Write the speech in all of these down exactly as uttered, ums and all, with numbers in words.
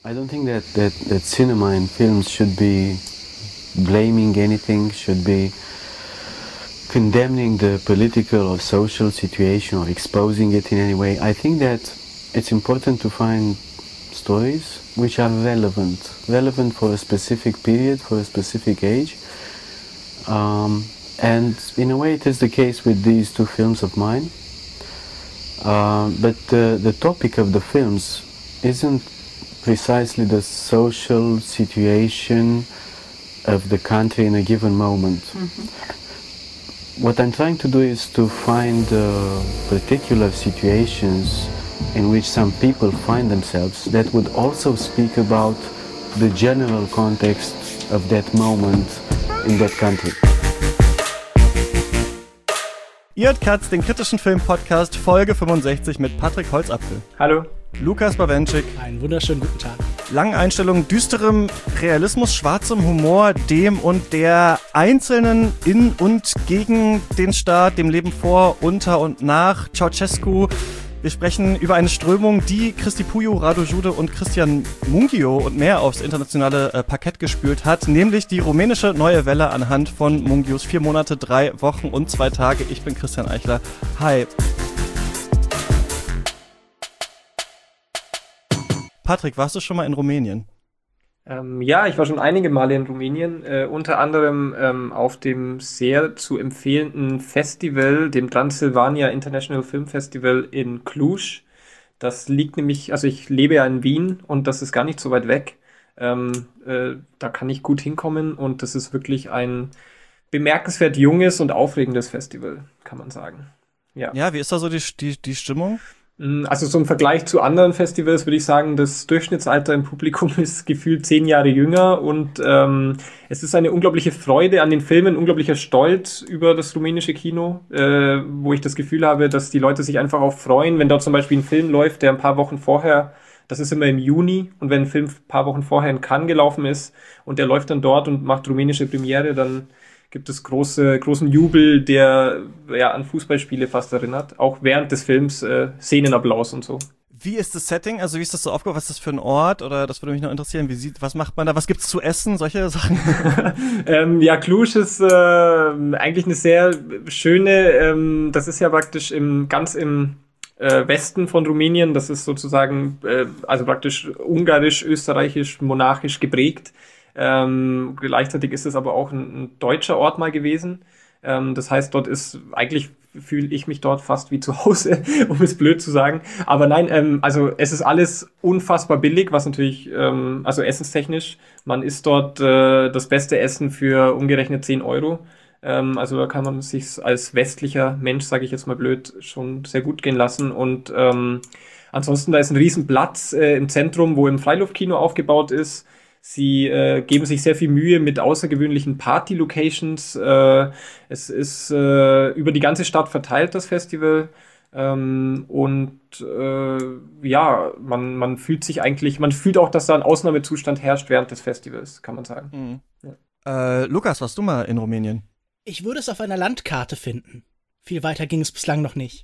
I don't think that, that, that cinema and films should be blaming anything, should be condemning the political or social situation or exposing it in any way. I think that it's important to find stories which are relevant, relevant for a specific period, for a specific age. Um, and in a way it is the case with these two films of mine. Uh, but uh, the topic of the films isn't precisely the social situation of the country in a given moment. Mm-hmm. What I'm trying to do is to find uh, particular situations in which some people find themselves that would also speak about the general context of that moment in that country. Ihr hört Katz, den kritischen Film-Podcast, Folge fünfundsechzig mit Patrick Holzapfel. Hallo. Lukas Bawenschik. Einen wunderschönen guten Tag. Langen Einstellungen, düsterem Realismus, schwarzem Humor, dem und der Einzelnen in und gegen den Staat, dem Leben vor, unter und nach Ceausescu. Wir sprechen über eine Strömung, die Cristi Puiu, Radu Jude und Cristian Mungiu und mehr aufs internationale äh, Parkett gespült hat, nämlich die rumänische Neue Welle anhand von Mungius vier Monate, drei Wochen und zwei Tage. Ich bin Christian Eichler. Hi. Patrick, warst du schon mal in Rumänien? Ähm, ja, ich war schon einige Male in Rumänien, äh, unter anderem ähm, auf dem sehr zu empfehlenden Festival, dem Transylvania International Film Festival in Cluj. Das liegt nämlich, also ich lebe ja in Wien und das ist gar nicht so weit weg. Ähm, äh, da kann ich gut hinkommen und das ist wirklich ein bemerkenswert junges und aufregendes Festival, kann man sagen. Ja, ja, wie ist da so die, die, die Stimmung? Also so im Vergleich zu anderen Festivals würde ich sagen, das Durchschnittsalter im Publikum ist gefühlt zehn Jahre jünger und ähm, es ist eine unglaubliche Freude an den Filmen, unglaublicher Stolz über das rumänische Kino, äh, wo ich das Gefühl habe, dass die Leute sich einfach auch freuen, wenn dort zum Beispiel ein Film läuft, der ein paar Wochen vorher, das ist immer im Juni, und wenn ein Film ein paar Wochen vorher in Cannes gelaufen ist und der läuft dann dort und macht rumänische Premiere, dann gibt es große, großen Jubel, der ja an Fußballspiele fast erinnert. Auch während des Films äh, Szenenapplaus und so. Wie ist das Setting? Also wie ist das so aufgebaut? Was ist das für ein Ort? Oder das würde mich noch interessieren. Wie sieht, was macht man da? Was gibt's zu essen? Solche Sachen? ähm, ja, Cluj ist äh, eigentlich eine sehr schöne, ähm, das ist ja praktisch im ganz im äh, Westen von Rumänien. Das ist sozusagen, äh, also praktisch ungarisch, österreichisch, monarchisch geprägt. Ähm, gleichzeitig ist es aber auch ein, ein deutscher Ort mal gewesen. Ähm, das heißt, dort ist, eigentlich fühle ich mich dort fast wie zu Hause, um es blöd zu sagen. Aber nein, ähm, also es ist alles unfassbar billig, was natürlich, ähm, also essenstechnisch, man isst dort äh, das beste Essen für umgerechnet zehn Euro. Ähm, also da kann man sich als westlicher Mensch, sage ich jetzt mal blöd, schon sehr gut gehen lassen. Und ähm, ansonsten, da ist ein riesen Platz äh, im Zentrum, wo ein Freiluftkino aufgebaut ist. Sie äh, geben sich sehr viel Mühe mit außergewöhnlichen Party-Locations. Äh, es ist äh, über die ganze Stadt verteilt, das Festival. Ähm, und äh, ja, man, man fühlt sich eigentlich, man fühlt auch, dass da ein Ausnahmezustand herrscht während des Festivals, kann man sagen. Mhm. Ja. Äh, Lukas, warst du mal in Rumänien? Ich würde es auf einer Landkarte finden. Viel weiter ging es bislang noch nicht.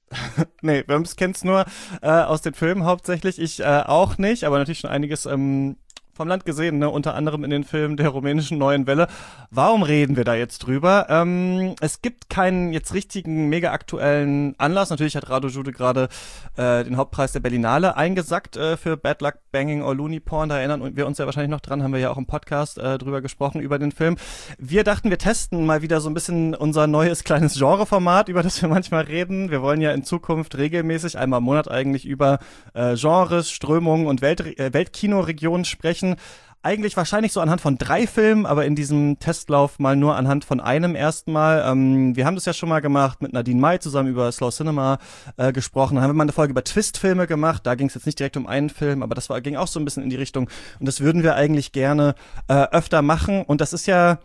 Nee, wir kennen es nur äh, aus den Filmen hauptsächlich. Ich äh, auch nicht, aber natürlich schon einiges ähm, vom Land gesehen, ne? Unter anderem in den Filmen der rumänischen Neuen Welle. Warum reden wir da jetzt drüber? Ähm, es gibt keinen jetzt richtigen, mega aktuellen Anlass. Natürlich hat Radu Jude gerade äh, den Hauptpreis der Berlinale eingesackt äh, für Bad Luck Banging or Looney Porn. Da erinnern wir uns ja wahrscheinlich noch dran, haben wir ja auch im Podcast äh, drüber gesprochen, über den Film. Wir dachten, wir testen mal wieder so ein bisschen unser neues kleines Genreformat, über das wir manchmal reden. Wir wollen ja in Zukunft regelmäßig, einmal im Monat eigentlich, über äh, Genres, Strömungen und Welt, äh, Weltkinoregionen sprechen. Eigentlich wahrscheinlich so anhand von drei Filmen, aber in diesem Testlauf mal nur anhand von einem erstmal. Ähm, wir haben das ja schon mal gemacht, mit Nadine May zusammen über Slow Cinema äh, gesprochen. Dann haben wir mal eine Folge über Twist-Filme gemacht. Da ging es jetzt nicht direkt um einen Film, aber das war, ging auch so ein bisschen in die Richtung. Und das würden wir eigentlich gerne äh, öfter machen. Und das ist ja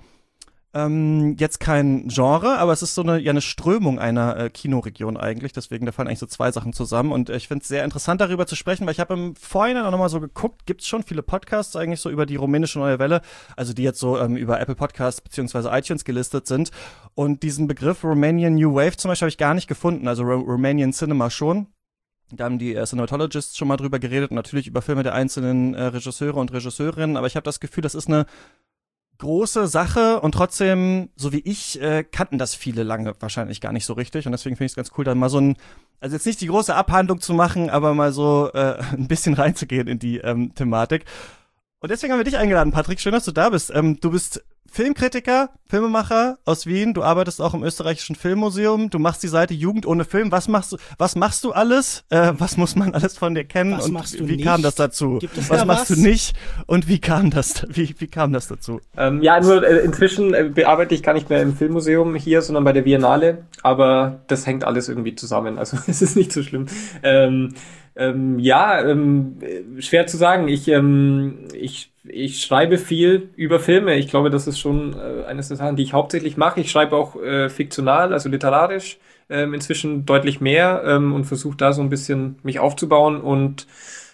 ähm, jetzt kein Genre, aber es ist so eine, ja, eine Strömung einer äh, Kinoregion eigentlich. Deswegen, da fallen eigentlich so zwei Sachen zusammen. Und äh, ich finde es sehr interessant, darüber zu sprechen, weil ich habe im Vorhinein auch nochmal so geguckt, gibt es schon viele Podcasts eigentlich so über die rumänische Neue Welle, also die jetzt so ähm, über Apple Podcasts beziehungsweise iTunes gelistet sind. Und diesen Begriff Romanian New Wave zum Beispiel habe ich gar nicht gefunden, also Ro- Romanian Cinema schon. Da haben die äh, Cinematologists schon mal drüber geredet und natürlich über Filme der einzelnen äh, Regisseure und Regisseurinnen, aber ich habe das Gefühl, das ist eine große Sache und trotzdem, so wie ich, äh, kannten das viele lange wahrscheinlich gar nicht so richtig und deswegen finde ich es ganz cool, da mal so ein, also jetzt nicht die große Abhandlung zu machen, aber mal so äh, ein bisschen reinzugehen in die ähm, Thematik. Und deswegen haben wir dich eingeladen, Patrick. Schön, dass du da bist. Ähm, du bist Filmkritiker, Filmemacher aus Wien. Du arbeitest auch im österreichischen Filmmuseum. Du machst die Seite Jugend ohne Film. Was machst du, was machst du alles? Äh, was muss man alles von dir kennen? Was und machst du wie nicht? kam das dazu? Gibt es was da machst was? du nicht? Und wie kam das, wie, wie kam das dazu? Ähm, ja, nur äh, inzwischen äh, bearbeite ich gar nicht mehr im Filmmuseum hier, sondern bei der Biennale. Aber das hängt alles irgendwie zusammen. Also es ist nicht so schlimm. Ähm, ähm, ja, ähm, schwer zu sagen. Ich, ähm, ich, ich schreibe viel über Filme. Ich glaube, das ist schon äh, eines der Sachen, die ich hauptsächlich mache. Ich schreibe auch äh, fiktional, also literarisch, ähm, inzwischen deutlich mehr ähm, und versuche da so ein bisschen mich aufzubauen und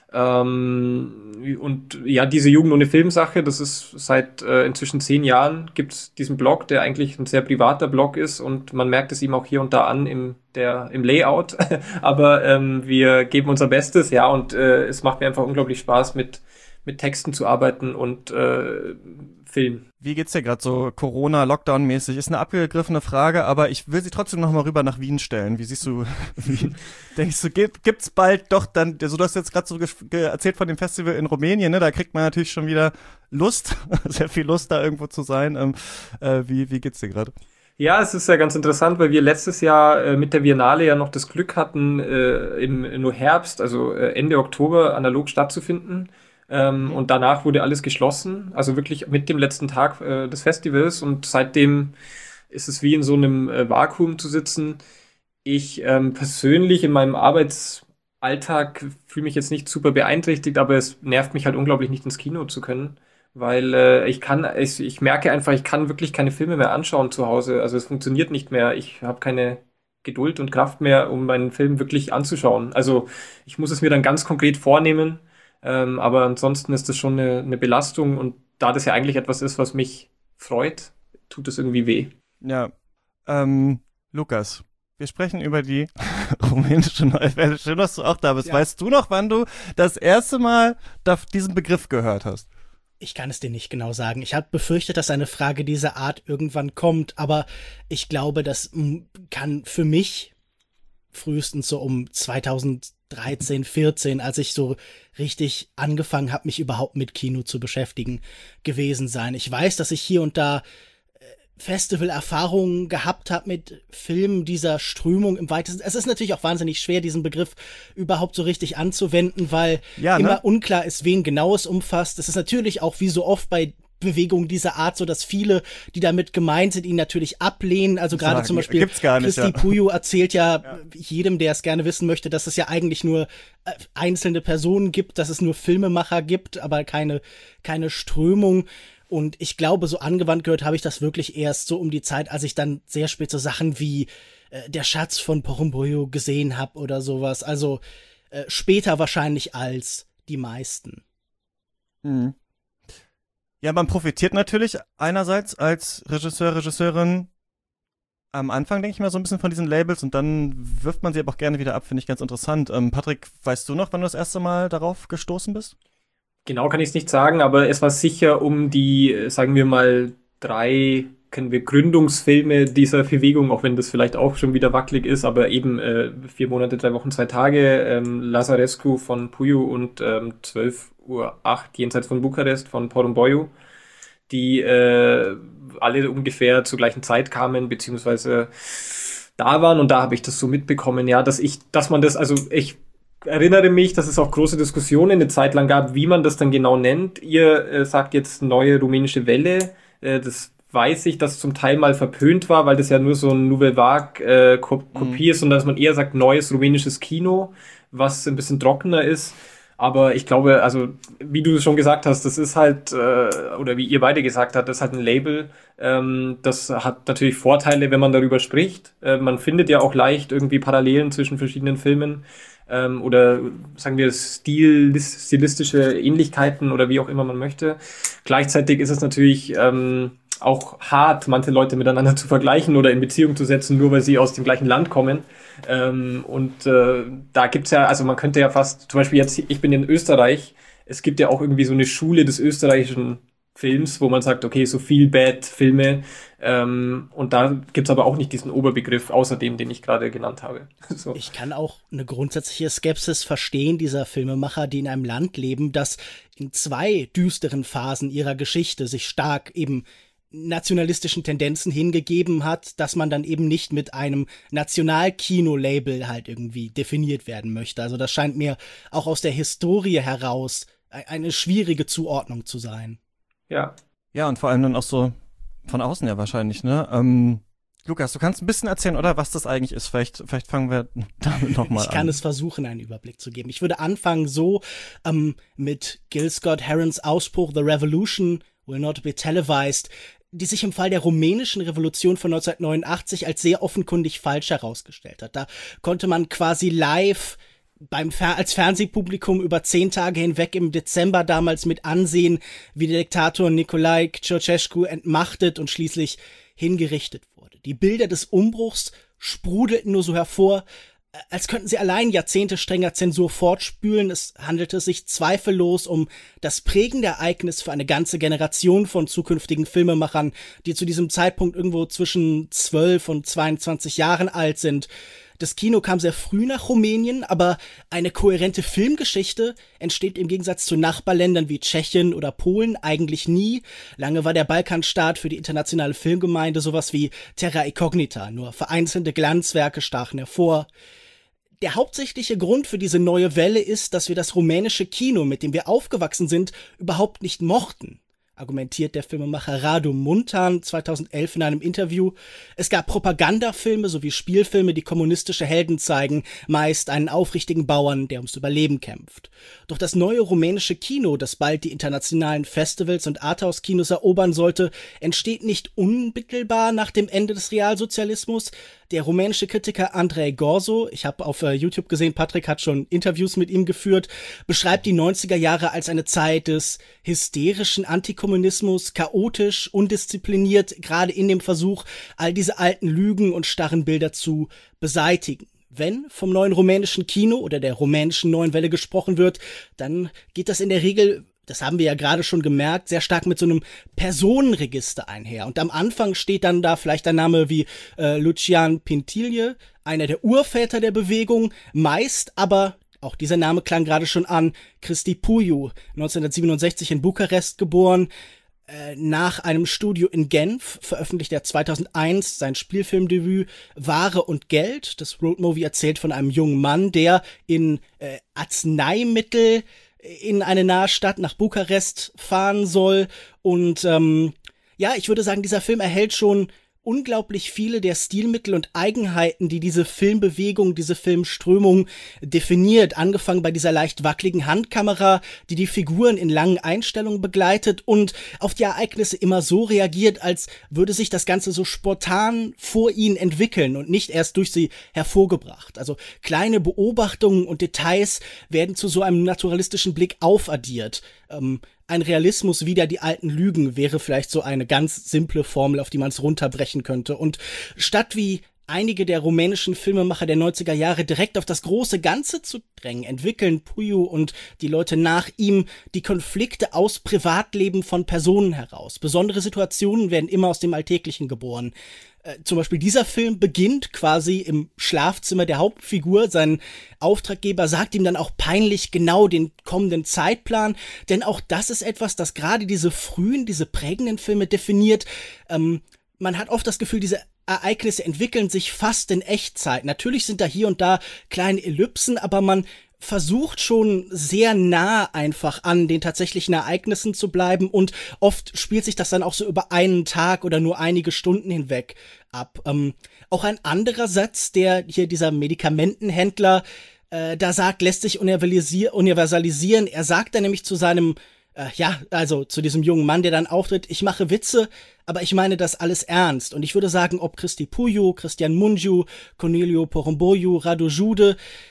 Ähm, und ja, diese Jugend ohne Film-Sache, das ist seit äh, inzwischen zehn Jahren gibt's diesen Blog, der eigentlich ein sehr privater Blog ist und man merkt es ihm auch hier und da an im, der, im Layout. Aber ähm, wir geben unser Bestes, ja, und äh, es macht mir einfach unglaublich Spaß, mit, mit Texten zu arbeiten und äh, Film. Wie geht's dir gerade so Corona, Lockdown-mäßig? Ist eine abgegriffene Frage, aber ich will sie trotzdem noch mal rüber nach Wien stellen. Wie siehst du, wie, denkst du, gibt, gibt's bald doch dann, so du hast jetzt gerade so erzählt von dem Festival in Rumänien, ne? Da kriegt man natürlich schon wieder Lust, sehr viel Lust, da irgendwo zu sein. Ähm, äh, wie, wie geht's dir gerade? Ja, es ist ja ganz interessant, weil wir letztes Jahr äh, mit der Biennale ja noch das Glück hatten, äh, im nur Herbst, also äh, Ende Oktober, analog stattzufinden. Ähm, und danach wurde alles geschlossen, also wirklich mit dem letzten Tag äh, des Festivals. Und seitdem ist es wie in so einem äh, Vakuum zu sitzen. Ich ähm, persönlich in meinem Arbeitsalltag fühle mich jetzt nicht super beeinträchtigt, aber es nervt mich halt unglaublich, nicht ins Kino zu können. Weil äh, ich kann, ich, ich merke einfach, ich kann wirklich keine Filme mehr anschauen zu Hause. Also es funktioniert nicht mehr. Ich habe keine Geduld und Kraft mehr, um meinen Film wirklich anzuschauen. Also ich muss es mir dann ganz konkret vornehmen. Ähm, aber ansonsten ist das schon eine, eine Belastung und da das ja eigentlich etwas ist, was mich freut, tut es irgendwie weh. Ja, ähm, Lukas, wir sprechen über die rumänische Neue Welle. Schön, dass du auch da bist. Ja. Weißt du noch, wann du das erste Mal diesen Begriff gehört hast? Ich kann es dir nicht genau sagen. Ich habe befürchtet, dass eine Frage dieser Art irgendwann kommt, aber ich glaube, das kann für mich frühestens so um zweitausenddreizehn, vierzehn, als ich so richtig angefangen habe, mich überhaupt mit Kino zu beschäftigen, gewesen sein. Ich weiß, dass ich hier und da Festival-Erfahrungen gehabt habe mit Filmen dieser Strömung im weitesten. Es ist natürlich auch wahnsinnig schwer, diesen Begriff überhaupt so richtig anzuwenden, weil ja, ne? immer unklar ist, wen genau es umfasst. Es ist natürlich auch wie so oft bei Bewegungen dieser Art, so dass viele, die damit gemeint sind, ihn natürlich ablehnen. Also gerade zum Beispiel Gibt's gar nicht, Christi ja. Puyo erzählt ja, ja jedem, der es gerne wissen möchte, dass es ja eigentlich nur einzelne Personen gibt, dass es nur Filmemacher gibt, aber keine, keine Strömung. Und ich glaube, so angewandt gehört habe ich das wirklich erst so um die Zeit, als ich dann sehr spät so Sachen wie äh, Der Schatz von Porumboyo gesehen habe oder sowas. Also äh, später wahrscheinlich als die meisten. Mhm. Ja, man profitiert natürlich einerseits als Regisseur, Regisseurin am Anfang, denke ich mal, so ein bisschen von diesen Labels und dann wirft man sie aber auch gerne wieder ab, finde ich ganz interessant. Ähm, Patrick, weißt du noch, wann du das erste Mal darauf gestoßen bist? Genau kann ich es nicht sagen, aber es war sicher um die, sagen wir mal, drei, kennen wir Gründungsfilme dieser Bewegung, auch wenn das vielleicht auch schon wieder wackelig ist, aber eben äh, vier Monate, drei Wochen, zwei Tage, ähm, Lazarescu von Puyo und ähm, zwölf Uhr acht jenseits von Bukarest von Porumboyo, die äh, alle ungefähr zur gleichen Zeit kamen, beziehungsweise da waren und da habe ich das so mitbekommen, ja, dass ich, dass man das, also ich erinnere mich, dass es auch große Diskussionen eine Zeit lang gab, wie man das dann genau nennt. Ihr äh, sagt jetzt neue rumänische Welle, äh, das weiß ich, dass zum Teil mal verpönt war, weil das ja nur so ein Nouvelle Vague äh, Kopie mhm. ist und dass man eher sagt neues rumänisches Kino, was ein bisschen trockener ist. Aber ich glaube, also wie du schon gesagt hast, das ist halt, äh, oder wie ihr beide gesagt habt, das ist halt ein Label. Ähm, das hat natürlich Vorteile, wenn man darüber spricht. Äh, man findet ja auch leicht irgendwie Parallelen zwischen verschiedenen Filmen. Ähm, oder sagen wir Stil, stilistische Ähnlichkeiten oder wie auch immer man möchte. Gleichzeitig ist es natürlich ähm, auch hart, manche Leute miteinander zu vergleichen oder in Beziehung zu setzen, nur weil sie aus dem gleichen Land kommen. Ähm, und äh, da gibt's ja, also man könnte ja fast, zum Beispiel jetzt, ich bin in Österreich, es gibt ja auch irgendwie so eine Schule des österreichischen Films, wo man sagt, okay, so viel Bad-Filme, ähm, und da gibt's aber auch nicht diesen Oberbegriff, außer dem, den ich gerade genannt habe. So. Ich kann auch eine grundsätzliche Skepsis verstehen dieser Filmemacher, die in einem Land leben, das in zwei düsteren Phasen ihrer Geschichte sich stark eben nationalistischen Tendenzen hingegeben hat, dass man dann eben nicht mit einem Nationalkino-Label halt irgendwie definiert werden möchte. Also das scheint mir auch aus der Historie heraus eine schwierige Zuordnung zu sein. Ja. Ja, und vor allem dann auch so von außen ja wahrscheinlich, ne? Ähm, Lukas, du kannst ein bisschen erzählen, oder, was das eigentlich ist. Vielleicht, vielleicht fangen wir damit nochmal an. Ich kann es versuchen, einen Überblick zu geben. Ich würde anfangen so ähm, mit Gil Scott-Herons Ausspruch "The Revolution will not be televised", die sich im Fall der rumänischen Revolution von neunzehnhundertneunundachtzig als sehr offenkundig falsch herausgestellt hat. Da konnte man quasi live beim Fer- als Fernsehpublikum über zehn Tage hinweg im Dezember damals mit ansehen, wie der Diktator Nicolae Ceausescu entmachtet und schließlich hingerichtet wurde. Die Bilder des Umbruchs sprudelten nur so hervor, als könnten sie allein Jahrzehnte strenger Zensur fortspülen. Es handelte sich zweifellos um das prägende Ereignis für eine ganze Generation von zukünftigen Filmemachern, die zu diesem Zeitpunkt irgendwo zwischen zwölf und zweiundzwanzig Jahren alt sind. Das Kino kam sehr früh nach Rumänien, aber eine kohärente Filmgeschichte entsteht im Gegensatz zu Nachbarländern wie Tschechien oder Polen eigentlich nie. Lange war der Balkanstaat für die internationale Filmgemeinde sowas wie Terra Incognita, nur vereinzelte Glanzwerke stachen hervor. Der hauptsächliche Grund für diese neue Welle ist, dass wir das rumänische Kino, mit dem wir aufgewachsen sind, überhaupt nicht mochten, argumentiert der Filmemacher Radu Muntean zweitausendelf in einem Interview. Es gab Propagandafilme sowie Spielfilme, die kommunistische Helden zeigen, meist einen aufrichtigen Bauern, der ums Überleben kämpft. Doch das neue rumänische Kino, das bald die internationalen Festivals und Arthouse-Kinos erobern sollte, entsteht nicht unmittelbar nach dem Ende des Realsozialismus. Der rumänische Kritiker Andrei Gorzo, ich habe auf uh, YouTube gesehen, Patrick hat schon Interviews mit ihm geführt, beschreibt die neunziger Jahre als eine Zeit des hysterischen Antikommunismus, chaotisch, undiszipliniert, gerade in dem Versuch, all diese alten Lügen und starren Bilder zu beseitigen. Wenn vom neuen rumänischen Kino oder der rumänischen neuen Welle gesprochen wird, dann geht das in der Regel, das haben wir ja gerade schon gemerkt, sehr stark mit so einem Personenregister einher. Und am Anfang steht dann da vielleicht ein Name wie äh, Lucian Pintilie, einer der Urväter der Bewegung, meist aber, auch dieser Name klang gerade schon an, Cristi Puiu, neunzehnhundertsiebenundsechzig in Bukarest geboren. Äh, nach einem Studio in Genf veröffentlicht er zweitausendeins sein Spielfilmdebüt Ware und Geld. Das Roadmovie erzählt von einem jungen Mann, der in äh, Arzneimittel in eine nahe Stadt nach Bukarest fahren soll. Und ähm, ja, ich würde sagen, dieser Film erhält schon unglaublich viele der Stilmittel und Eigenheiten, die diese Filmbewegung, diese Filmströmung definiert. Angefangen bei dieser leicht wackeligen Handkamera, die die Figuren in langen Einstellungen begleitet und auf die Ereignisse immer so reagiert, als würde sich das Ganze so spontan vor ihnen entwickeln und nicht erst durch sie hervorgebracht. Also kleine Beobachtungen und Details werden zu so einem naturalistischen Blick aufaddiert. Ähm, Ein Realismus wider die alten Lügen wäre vielleicht so eine ganz simple Formel, auf die man es runterbrechen könnte. Und statt wie einige der rumänischen Filmemacher der neunziger Jahre direkt auf das große Ganze zu drängen, entwickeln Puiu und die Leute nach ihm die Konflikte aus Privatleben von Personen heraus. Besondere Situationen werden immer aus dem Alltäglichen geboren. Äh, zum Beispiel dieser Film beginnt quasi im Schlafzimmer der Hauptfigur. Sein Auftraggeber sagt ihm dann auch peinlich genau den kommenden Zeitplan, denn auch das ist etwas, das gerade diese frühen, diese prägenden Filme definiert. Ähm, man hat oft das Gefühl, diese Ereignisse entwickeln sich fast in Echtzeit. Natürlich sind da hier und da kleine Ellipsen, aber man versucht schon sehr nah einfach an den tatsächlichen Ereignissen zu bleiben und oft spielt sich das dann auch so über einen Tag oder nur einige Stunden hinweg ab. Ähm, auch ein anderer Satz, der hier dieser Medikamentenhändler äh, da sagt, lässt sich universalisier- universalisieren. Er sagt dann nämlich zu seinem Äh, ja, also zu diesem jungen Mann, der dann auftritt, ich mache Witze, aber ich meine das alles ernst. Und ich würde sagen, ob Cristi Puiu, Cristian Mungiu, Corneliu Porumboiu, Radu Jude,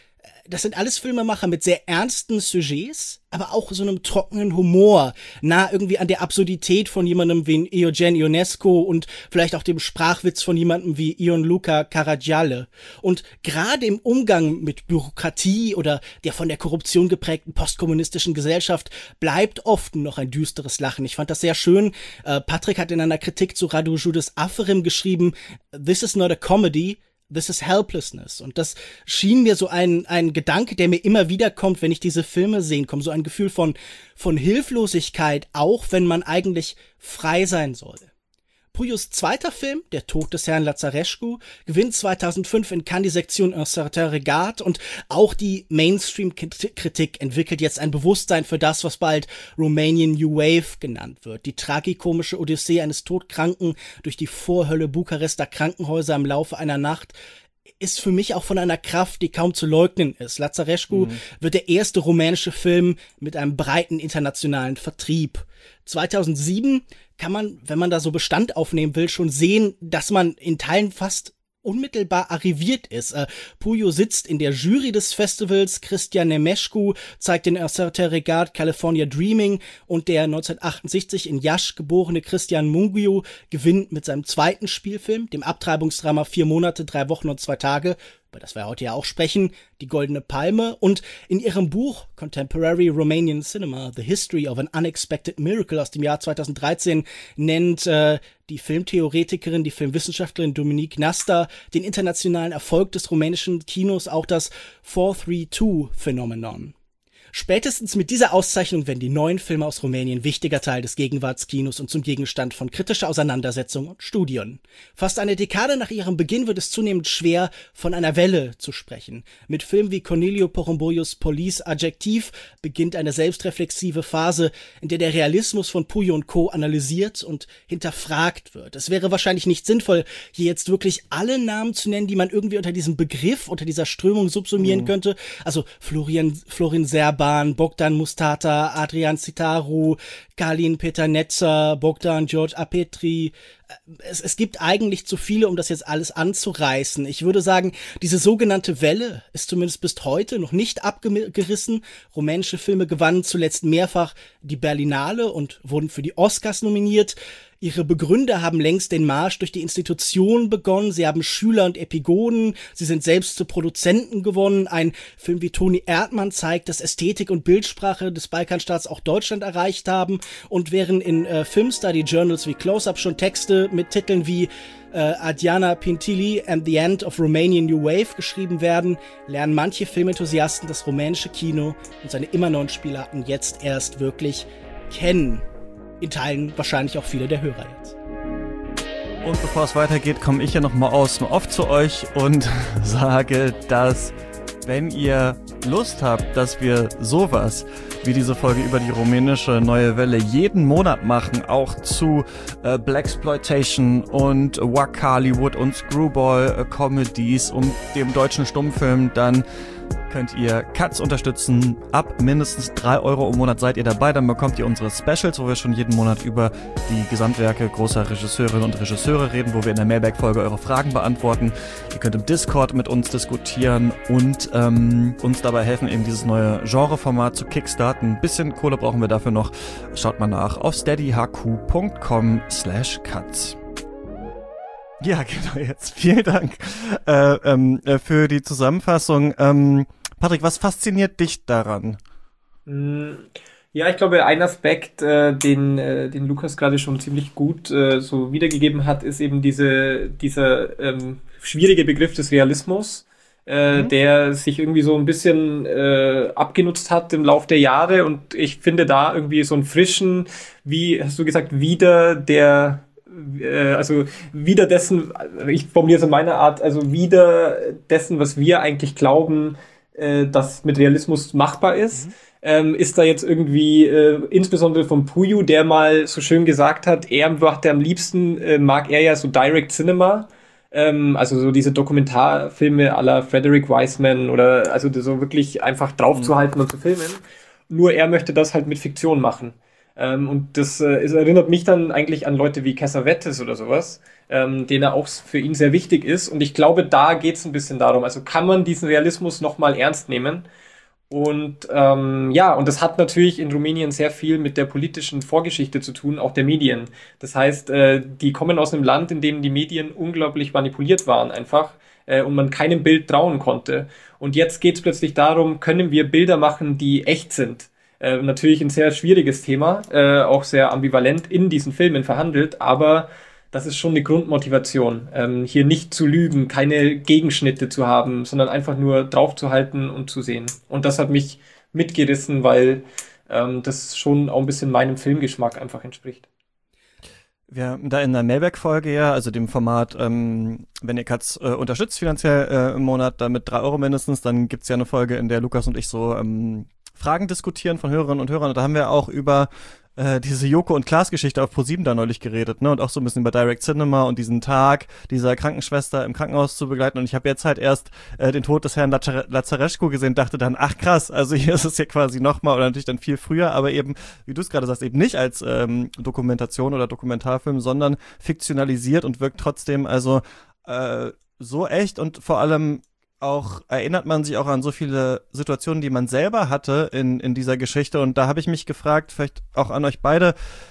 das sind alles Filmemacher mit sehr ernsten Sujets, aber auch so einem trockenen Humor, nah irgendwie an der Absurdität von jemandem wie Eugen Ionesco und vielleicht auch dem Sprachwitz von jemandem wie Gianluca Caragiale. Und gerade im Umgang mit Bürokratie oder der von der Korruption geprägten postkommunistischen Gesellschaft bleibt oft noch ein düsteres Lachen. Ich fand das sehr schön. Äh, Patrick hat in einer Kritik zu Radu Judas Aferim geschrieben, "This is not a comedy, this is helplessness." Und das schien mir so ein, ein Gedanke, der mir immer wieder kommt, wenn ich diese Filme sehen komme. So ein Gefühl von, von Hilflosigkeit, auch wenn man eigentlich frei sein soll. Puyos zweiter Film, Der Tod des Herrn Lazarescu, gewinnt zweitausendfünf in Cannes die Sektion Un certain regard und auch die Mainstream-Kritik entwickelt jetzt ein Bewusstsein für das, was bald Romanian New Wave genannt wird. Die tragikomische Odyssee eines Todkranken durch die Vorhölle Bukarester Krankenhäuser im Laufe einer Nacht ist für mich auch von einer Kraft, die kaum zu leugnen ist. Lazarescu mhm. wird der erste rumänische Film mit einem breiten internationalen Vertrieb. zweitausendsieben kann man, wenn man da so Bestand aufnehmen will, schon sehen, dass man in Teilen fast unmittelbar arriviert ist. Äh, Puyo sitzt in der Jury des Festivals, Cristian Nemeșcu zeigt in Un certain regard California Dreaming und der neunzehnhundertachtundsiebzig in Iași geborene Cristian Mungiu gewinnt mit seinem zweiten Spielfilm, dem Abtreibungsdrama Vier Monate, drei Wochen und zwei Tage, über das wir heute ja auch sprechen, die Goldene Palme. Und in ihrem Buch Contemporary Romanian Cinema, The History of an Unexpected Miracle aus dem Jahr zweitausenddreizehn nennt äh, die Filmtheoretikerin, die Filmwissenschaftlerin Dominique Nasta den internationalen Erfolg des rumänischen Kinos auch das four three two Phänomenon. Spätestens mit dieser Auszeichnung werden die neuen Filme aus Rumänien wichtiger Teil des Gegenwartskinos und zum Gegenstand von kritischer Auseinandersetzung und Studien. Fast eine Dekade nach ihrem Beginn wird es zunehmend schwer, von einer Welle zu sprechen. Mit Filmen wie Corneliu Porumboiu's Police Adjectiv beginnt eine selbstreflexive Phase, in der der Realismus von Puyo und Co. analysiert und hinterfragt wird. Es wäre wahrscheinlich nicht sinnvoll, hier jetzt wirklich alle Namen zu nennen, die man irgendwie unter diesem Begriff, unter dieser Strömung subsumieren mhm. könnte. Also Florian, Florin Serban, Bogdan Mustata, Adrian Citaru, Kalin Peternetzer, Bogdan George Apetri. Es, es gibt eigentlich zu viele, um das jetzt alles anzureißen. Ich würde sagen, diese sogenannte Welle ist zumindest bis heute noch nicht abgerissen. Rumänische Filme gewannen zuletzt mehrfach die Berlinale und wurden für die Oscars nominiert. Ihre Begründer haben längst den Marsch durch die Institution begonnen. Sie haben Schüler und Epigonen. Sie sind selbst zu Produzenten geworden. Ein Film wie Toni Erdmann zeigt, dass Ästhetik und Bildsprache des Balkanstaats auch Deutschland erreicht haben. Und während in äh, Film-Study-Journals wie Close-Up schon Texte mit Titeln wie äh, Adriana Pintili and the End of Romanian New Wave geschrieben werden, lernen manche Filmenthusiasten das rumänische Kino und seine immer neuen Spielarten jetzt erst wirklich kennen. In Teilen wahrscheinlich auch viele der Hörer jetzt. Und bevor es weitergeht, komme ich ja nochmal aus dem Off zu euch und sage, dass wenn ihr Lust habt, dass wir sowas wie diese Folge über die rumänische Neue Welle jeden Monat machen, auch zu äh, Blaxploitation und Wack Hollywood und Screwball äh, Comedies und dem deutschen Stummfilm, dann könnt ihr Katz unterstützen. Ab mindestens drei Euro im Monat seid ihr dabei. Dann bekommt ihr unsere Specials, wo wir schon jeden Monat über die Gesamtwerke großer Regisseurinnen und Regisseure reden, wo wir in der Mailback-Folge eure Fragen beantworten. Ihr könnt im Discord mit uns diskutieren und ähm, uns dabei helfen, eben dieses neue Genreformat zu kickstarten. Ein bisschen Kohle brauchen wir dafür noch. Schaut mal nach auf steadyhq.com slash katz. Ja, genau, jetzt. Vielen Dank äh, ähm, für die Zusammenfassung. Ähm, Patrick, was fasziniert dich daran? Ja, ich glaube, ein Aspekt, äh, den, äh, den Lukas gerade schon ziemlich gut äh, so wiedergegeben hat, ist eben diese, dieser ähm, schwierige Begriff des Realismus, äh, mhm. der sich irgendwie so ein bisschen äh, abgenutzt hat im Lauf der Jahre. Und ich finde da irgendwie so einen frischen, wie hast du gesagt, wieder der also wieder dessen, ich formuliere es in meiner Art, also wieder dessen, was wir eigentlich glauben, äh, dass mit Realismus machbar ist, mhm. ähm, ist da jetzt irgendwie, äh, insbesondere von Puyo, der mal so schön gesagt hat, er macht er am liebsten, äh, mag er ja so Direct Cinema, ähm, also so diese Dokumentarfilme à la Frederick Wiseman oder also so wirklich einfach draufzuhalten mhm. und zu filmen. Nur er möchte das halt mit Fiktion machen. Ähm, und das äh, es erinnert mich dann eigentlich an Leute wie Cassavetes oder sowas, ähm, den er auch für ihn sehr wichtig ist. Und ich glaube, da geht es ein bisschen darum. Also kann man diesen Realismus nochmal ernst nehmen? Und ähm, ja, und das hat natürlich in Rumänien sehr viel mit der politischen Vorgeschichte zu tun, auch der Medien. Das heißt, äh, die kommen aus einem Land, in dem die Medien unglaublich manipuliert waren einfach äh, und man keinem Bild trauen konnte. Und jetzt geht es plötzlich darum, können wir Bilder machen, die echt sind? Äh, natürlich ein sehr schwieriges Thema, äh, auch sehr ambivalent in diesen Filmen verhandelt, aber das ist schon eine Grundmotivation, ähm, hier nicht zu lügen, keine Gegenschnitte zu haben, sondern einfach nur draufzuhalten und zu sehen. Und das hat mich mitgerissen, weil ähm, das schon auch ein bisschen meinem Filmgeschmack einfach entspricht. Wir haben da in der Mailback-Folge ja, also dem Format, ähm, wenn ihr Katz äh, unterstützt finanziell äh, im Monat, damit drei Euro mindestens, dann gibt's ja eine Folge, in der Lukas und ich so ähm, Fragen diskutieren von Hörerinnen und Hörern. Und da haben wir auch über äh, diese Joko und Klaas Geschichte auf ProSieben da neulich geredet, ne? Und auch so ein bisschen über Direct Cinema und diesen Tag dieser Krankenschwester im Krankenhaus zu begleiten. Und ich habe jetzt halt erst äh, den Tod des Herrn Lazar- Lazarescu gesehen, dachte dann, ach krass, also hier ist es ja quasi nochmal, oder natürlich dann viel früher, aber eben, wie du es gerade sagst, eben nicht als ähm, Dokumentation oder Dokumentarfilm, sondern fiktionalisiert und wirkt trotzdem also äh, so echt und vor allem auch erinnert man sich auch an so viele Situationen, die man selber hatte in in dieser Geschichte. Und da habe ich mich gefragt, vielleicht auch an euch beide,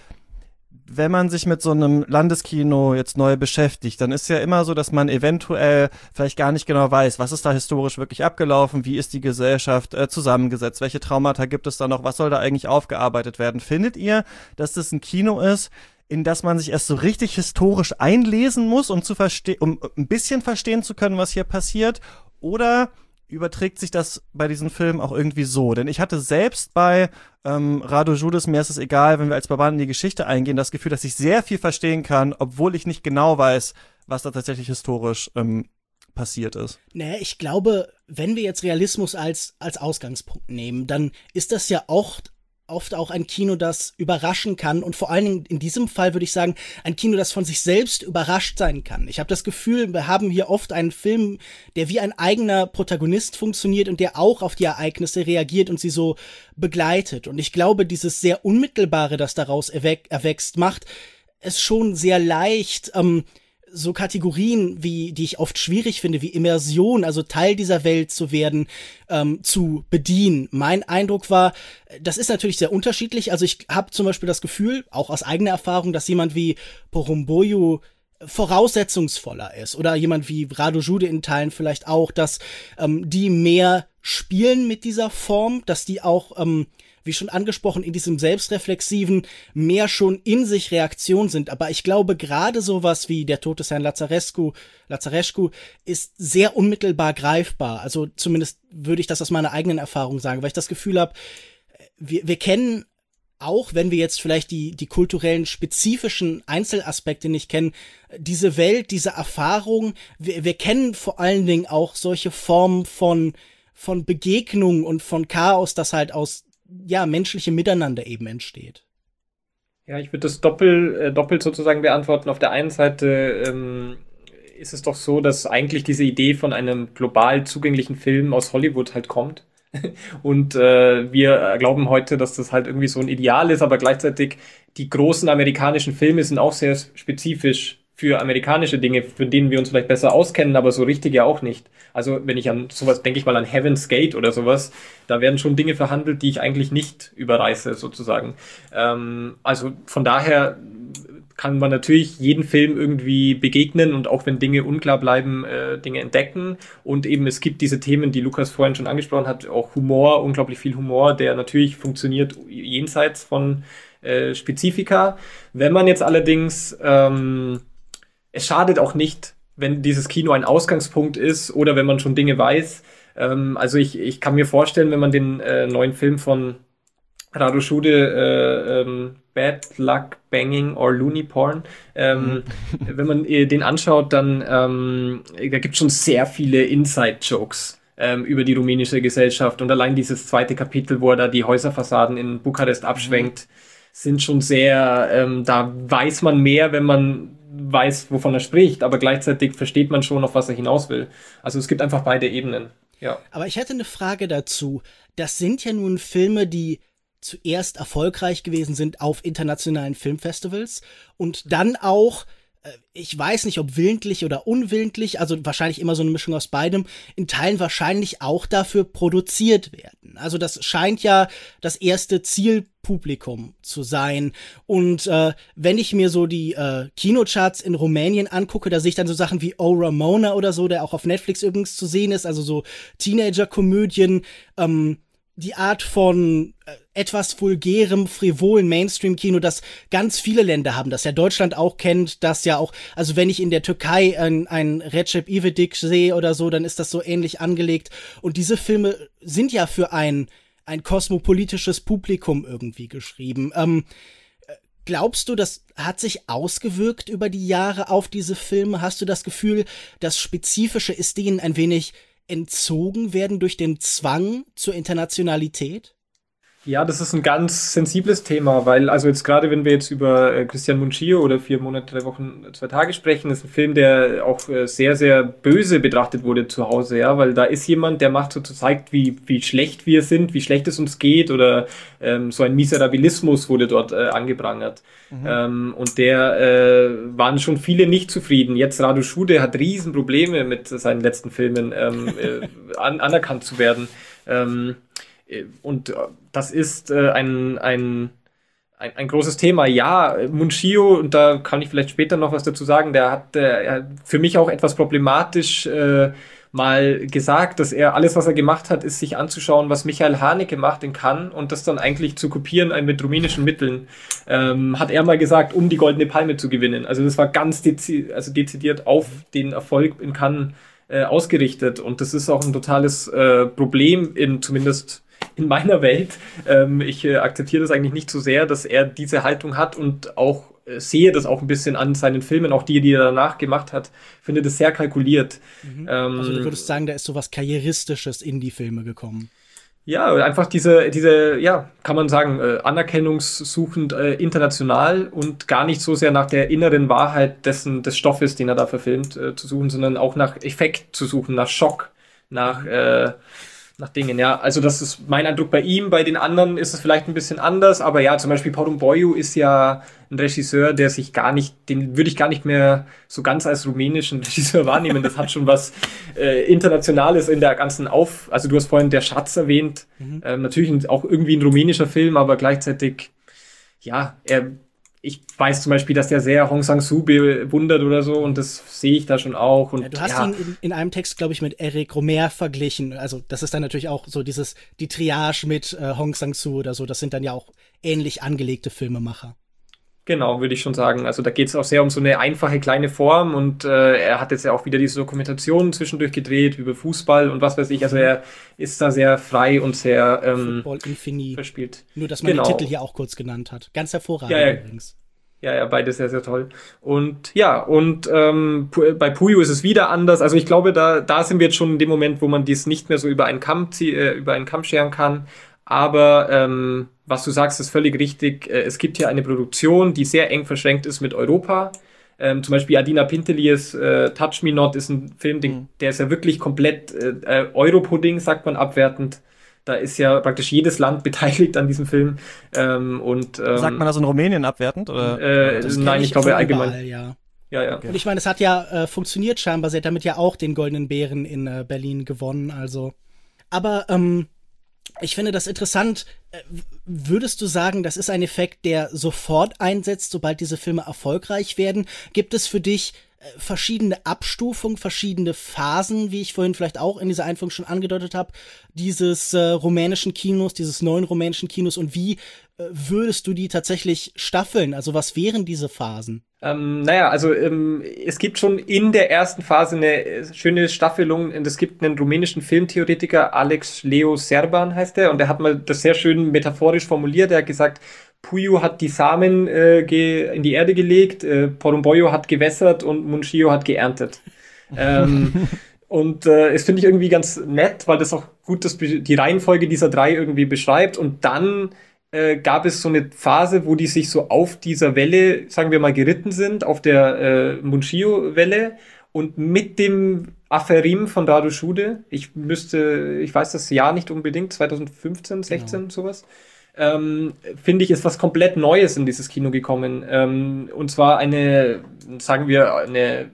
wenn man sich mit so einem Landeskino jetzt neu beschäftigt, dann ist ja immer so, dass man eventuell vielleicht gar nicht genau weiß, was ist da historisch wirklich abgelaufen, wie ist die Gesellschaft äh, zusammengesetzt, welche Traumata gibt es da noch, was soll da eigentlich aufgearbeitet werden. Findet ihr, dass das ein Kino ist, in das man sich erst so richtig historisch einlesen muss, um zu verstehen, um ein bisschen verstehen zu können, was hier passiert? Oder überträgt sich das bei diesen Filmen auch irgendwie so? Denn ich hatte selbst bei ähm, Radu Judes, mir ist es egal, wenn wir als Barbaren in die Geschichte eingehen, das Gefühl, dass ich sehr viel verstehen kann, obwohl ich nicht genau weiß, was da tatsächlich historisch ähm, passiert ist. Naja, ich glaube, wenn wir jetzt Realismus als, als Ausgangspunkt nehmen, dann ist das ja auch oft auch ein Kino, das überraschen kann und vor allen Dingen in diesem Fall würde ich sagen, ein Kino, das von sich selbst überrascht sein kann. Ich habe das Gefühl, wir haben hier oft einen Film, der wie ein eigener Protagonist funktioniert und der auch auf die Ereignisse reagiert und sie so begleitet. Und ich glaube, dieses sehr Unmittelbare, das daraus erwäch- erwächst, macht es schon sehr leicht, ähm, so Kategorien, wie die ich oft schwierig finde, wie Immersion, also Teil dieser Welt zu werden, ähm, zu bedienen. Mein Eindruck war, das ist natürlich sehr unterschiedlich. Also ich habe zum Beispiel das Gefühl, auch aus eigener Erfahrung, dass jemand wie Porumboiu voraussetzungsvoller ist oder jemand wie Radu Jude in Teilen vielleicht auch, dass ähm, die mehr spielen mit dieser Form, dass die auch ähm, wie schon angesprochen, in diesem Selbstreflexiven mehr schon in sich Reaktion sind. Aber ich glaube, gerade sowas wie der Tod des Herrn Lazarescu, Lazarescu ist sehr unmittelbar greifbar. Also zumindest würde ich das aus meiner eigenen Erfahrung sagen, weil ich das Gefühl habe, wir, wir kennen, auch wenn wir jetzt vielleicht die, die kulturellen, spezifischen Einzelaspekte nicht kennen, diese Welt, diese Erfahrung, wir, wir kennen vor allen Dingen auch solche Formen von, von Begegnung und von Chaos, das halt aus ja, menschliche Miteinander eben entsteht. Ja, ich würde das doppelt, äh, doppelt sozusagen beantworten. Auf der einen Seite ähm, ist es doch so, dass eigentlich diese Idee von einem global zugänglichen Film aus Hollywood halt kommt. Und äh, wir glauben heute, dass das halt irgendwie so ein Ideal ist, aber gleichzeitig die großen amerikanischen Filme sind auch sehr spezifisch für amerikanische Dinge, für denen wir uns vielleicht besser auskennen, aber so richtig ja auch nicht. Also wenn ich an sowas, denke ich mal an Heaven's Gate oder sowas, da werden schon Dinge verhandelt, die ich eigentlich nicht überreiße sozusagen. Ähm, also von daher kann man natürlich jeden Film irgendwie begegnen und auch wenn Dinge unklar bleiben, äh, Dinge entdecken. Und eben es gibt diese Themen, die Lukas vorhin schon angesprochen hat, auch Humor, unglaublich viel Humor, der natürlich funktioniert jenseits von äh, Spezifika. Wenn man jetzt allerdings ähm, es schadet auch nicht, wenn dieses Kino ein Ausgangspunkt ist oder wenn man schon Dinge weiß. Ähm, also ich, ich kann mir vorstellen, wenn man den äh, neuen Film von Radu Jude, äh, ähm, Bad Luck Banging or Looney Porn, ähm, mhm. wenn man äh, den anschaut, dann ähm, da gibt es schon sehr viele Inside-Jokes ähm, über die rumänische Gesellschaft und allein dieses zweite Kapitel, wo er da die Häuserfassaden in Bukarest abschwenkt, mhm. sind schon sehr, ähm, da weiß man mehr, wenn man weiß, wovon er spricht, aber gleichzeitig versteht man schon, auf was er hinaus will. Also es gibt einfach beide Ebenen. Ja. Aber ich hätte eine Frage dazu. Das sind ja nun Filme, die zuerst erfolgreich gewesen sind auf internationalen Filmfestivals und dann auch, ich weiß nicht, ob willentlich oder unwillentlich, also wahrscheinlich immer so eine Mischung aus beidem, in Teilen wahrscheinlich auch dafür produziert werden. Also das scheint ja das erste Zielpublikum zu sein. Und äh, wenn ich mir so die äh, Kinocharts in Rumänien angucke, da sehe ich dann so Sachen wie Oh Ramona oder so, der auch auf Netflix übrigens zu sehen ist, also so Teenager-Komödien, ähm, die Art von äh, etwas vulgärem, frivolen Mainstream-Kino, das ganz viele Länder haben, das ja Deutschland auch kennt, das ja auch, also wenn ich in der Türkei ein, ein Recep İvedik sehe oder so, dann ist das so ähnlich angelegt. Und diese Filme sind ja für ein, ein kosmopolitisches Publikum irgendwie geschrieben. Ähm, glaubst du, das hat sich ausgewirkt über die Jahre auf diese Filme? Hast du das Gefühl, das Spezifische ist denen ein wenig entzogen werden durch den Zwang zur Internationalität? Ja, das ist ein ganz sensibles Thema, weil, also jetzt gerade, wenn wir jetzt über äh, Cristian Mungiu oder vier Monate, drei Wochen, zwei Tage sprechen, ist ein Film, der auch äh, sehr, sehr böse betrachtet wurde zu Hause, ja, weil da ist jemand, der macht so, zeigt, wie, wie schlecht wir sind, wie schlecht es uns geht, oder ähm, so ein Miserabilismus wurde dort äh, angeprangert. Mhm. Ähm, und der äh, waren schon viele nicht zufrieden. Jetzt Radu Schude hat Riesenprobleme mit seinen letzten Filmen ähm, äh, an, anerkannt zu werden. Ähm, Und das ist äh, ein, ein, ein, ein großes Thema. Ja, Mungiu, und da kann ich vielleicht später noch was dazu sagen, der hat äh, für mich auch etwas problematisch äh, mal gesagt, dass er alles, was er gemacht hat, ist sich anzuschauen, was Michael Haneke macht in Cannes und das dann eigentlich zu kopieren mit rumänischen Mitteln, ähm, hat er mal gesagt, um die Goldene Palme zu gewinnen. Also das war ganz dezi- also dezidiert auf den Erfolg in Cannes äh, ausgerichtet, und das ist auch ein totales äh, Problem in zumindest in meiner Welt. Ähm, ich äh, akzeptiere das eigentlich nicht so sehr, dass er diese Haltung hat, und auch äh, sehe das auch ein bisschen an seinen Filmen, auch die, die er danach gemacht hat, finde das sehr kalkuliert. Mhm. Ähm, also du würdest sagen, da ist so was Karrieristisches in die Filme gekommen. Ja, einfach diese, diese, ja, kann man sagen, äh, anerkennungssuchend äh, international und gar nicht so sehr nach der inneren Wahrheit dessen, des Stoffes, den er da verfilmt, äh, zu suchen, sondern auch nach Effekt zu suchen, nach Schock, nach, äh, nach Dingen, ja. Also das ist mein Eindruck bei ihm. Bei den anderen ist es vielleicht ein bisschen anders, aber ja, zum Beispiel Porumboiu Boyu ist ja ein Regisseur, der sich gar nicht, den würde ich gar nicht mehr so ganz als rumänischen Regisseur wahrnehmen. Das hat schon was äh, Internationales in der ganzen Auf... Also du hast vorhin Der Schatz erwähnt. Mhm. Ähm, natürlich auch irgendwie ein rumänischer Film, aber gleichzeitig, ja, er... Ich weiß zum Beispiel, dass der sehr Hong Sang-soo bewundert oder so, und das sehe ich da schon auch. Und, ja, du hast ja. ihn in, in einem Text, glaube ich, mit Eric Romer verglichen. Also das ist dann natürlich auch so dieses, die Triage mit äh, Hong Sang-soo oder so. Das sind dann ja auch ähnlich angelegte Filmemacher. Genau, würde ich schon sagen. Also da geht es auch sehr um so eine einfache kleine Form, und äh, er hat jetzt ja auch wieder diese Dokumentationen zwischendurch gedreht über Fußball und was weiß ich. Also er ist da sehr frei und sehr ähm, Football Infini. verspielt. Nur, dass man genau. den Titel hier auch kurz genannt hat. Ganz hervorragend ja, ja. übrigens. Ja, ja, beides sehr, sehr toll. Und ja, und ähm, bei Puyo ist es wieder anders. Also ich glaube, da, da sind wir jetzt schon in dem Moment, wo man dies nicht mehr so über einen Kamm, äh, über einen Kamm scheren kann. Aber ähm, was du sagst, ist völlig richtig. Äh, es gibt hier eine Produktion, die sehr eng verschränkt ist mit Europa. Ähm, zum Beispiel Adina Pinteliers äh, Touch Me Not ist ein Film, den, mhm. der ist ja wirklich komplett äh, Europudding, sagt man abwertend. Da ist ja praktisch jedes Land beteiligt an diesem Film. Ähm, und, ähm, sagt man das in Rumänien abwertend? Oder? Äh, nein, ich, ich glaube allgemein. Überall, ja. Ja, ja. Okay. Und ich meine, es hat ja äh, funktioniert scheinbar. Sie hat damit ja auch den Goldenen Bären in äh, Berlin gewonnen. Also, aber ähm, ich finde das interessant. Äh, würdest du sagen, das ist ein Effekt, der sofort einsetzt, sobald diese Filme erfolgreich werden? Gibt es für dich äh, verschiedene Abstufungen, verschiedene Phasen, wie ich vorhin vielleicht auch in dieser Einführung schon angedeutet habe, dieses äh, rumänischen Kinos, dieses neuen rumänischen Kinos, und wie äh, würdest du die tatsächlich staffeln? Also was wären diese Phasen? Ähm, naja, also ähm, es gibt schon in der ersten Phase eine schöne Staffelung. Es gibt einen rumänischen Filmtheoretiker, Alex Leo Serban heißt er, und der hat mal das sehr schön metaphorisch formuliert. Er hat gesagt, Puyo hat die Samen äh, ge- in die Erde gelegt, äh, Porumboiu hat gewässert und Mungiu hat geerntet. ähm, und äh, das finde ich irgendwie ganz nett, weil das auch gut das, die Reihenfolge dieser drei irgendwie beschreibt. Und dann äh, gab es so eine Phase, wo die sich so auf dieser Welle, sagen wir mal, geritten sind, auf der äh, Mungiu-Welle, und mit dem Aferim von Radu Schude, ich müsste, ich weiß das Jahr nicht unbedingt, zwanzig fünfzehn, sechzehn, genau. sowas, ähm, finde ich, ist was komplett Neues in dieses Kino gekommen. Ähm, und zwar eine, sagen wir, eine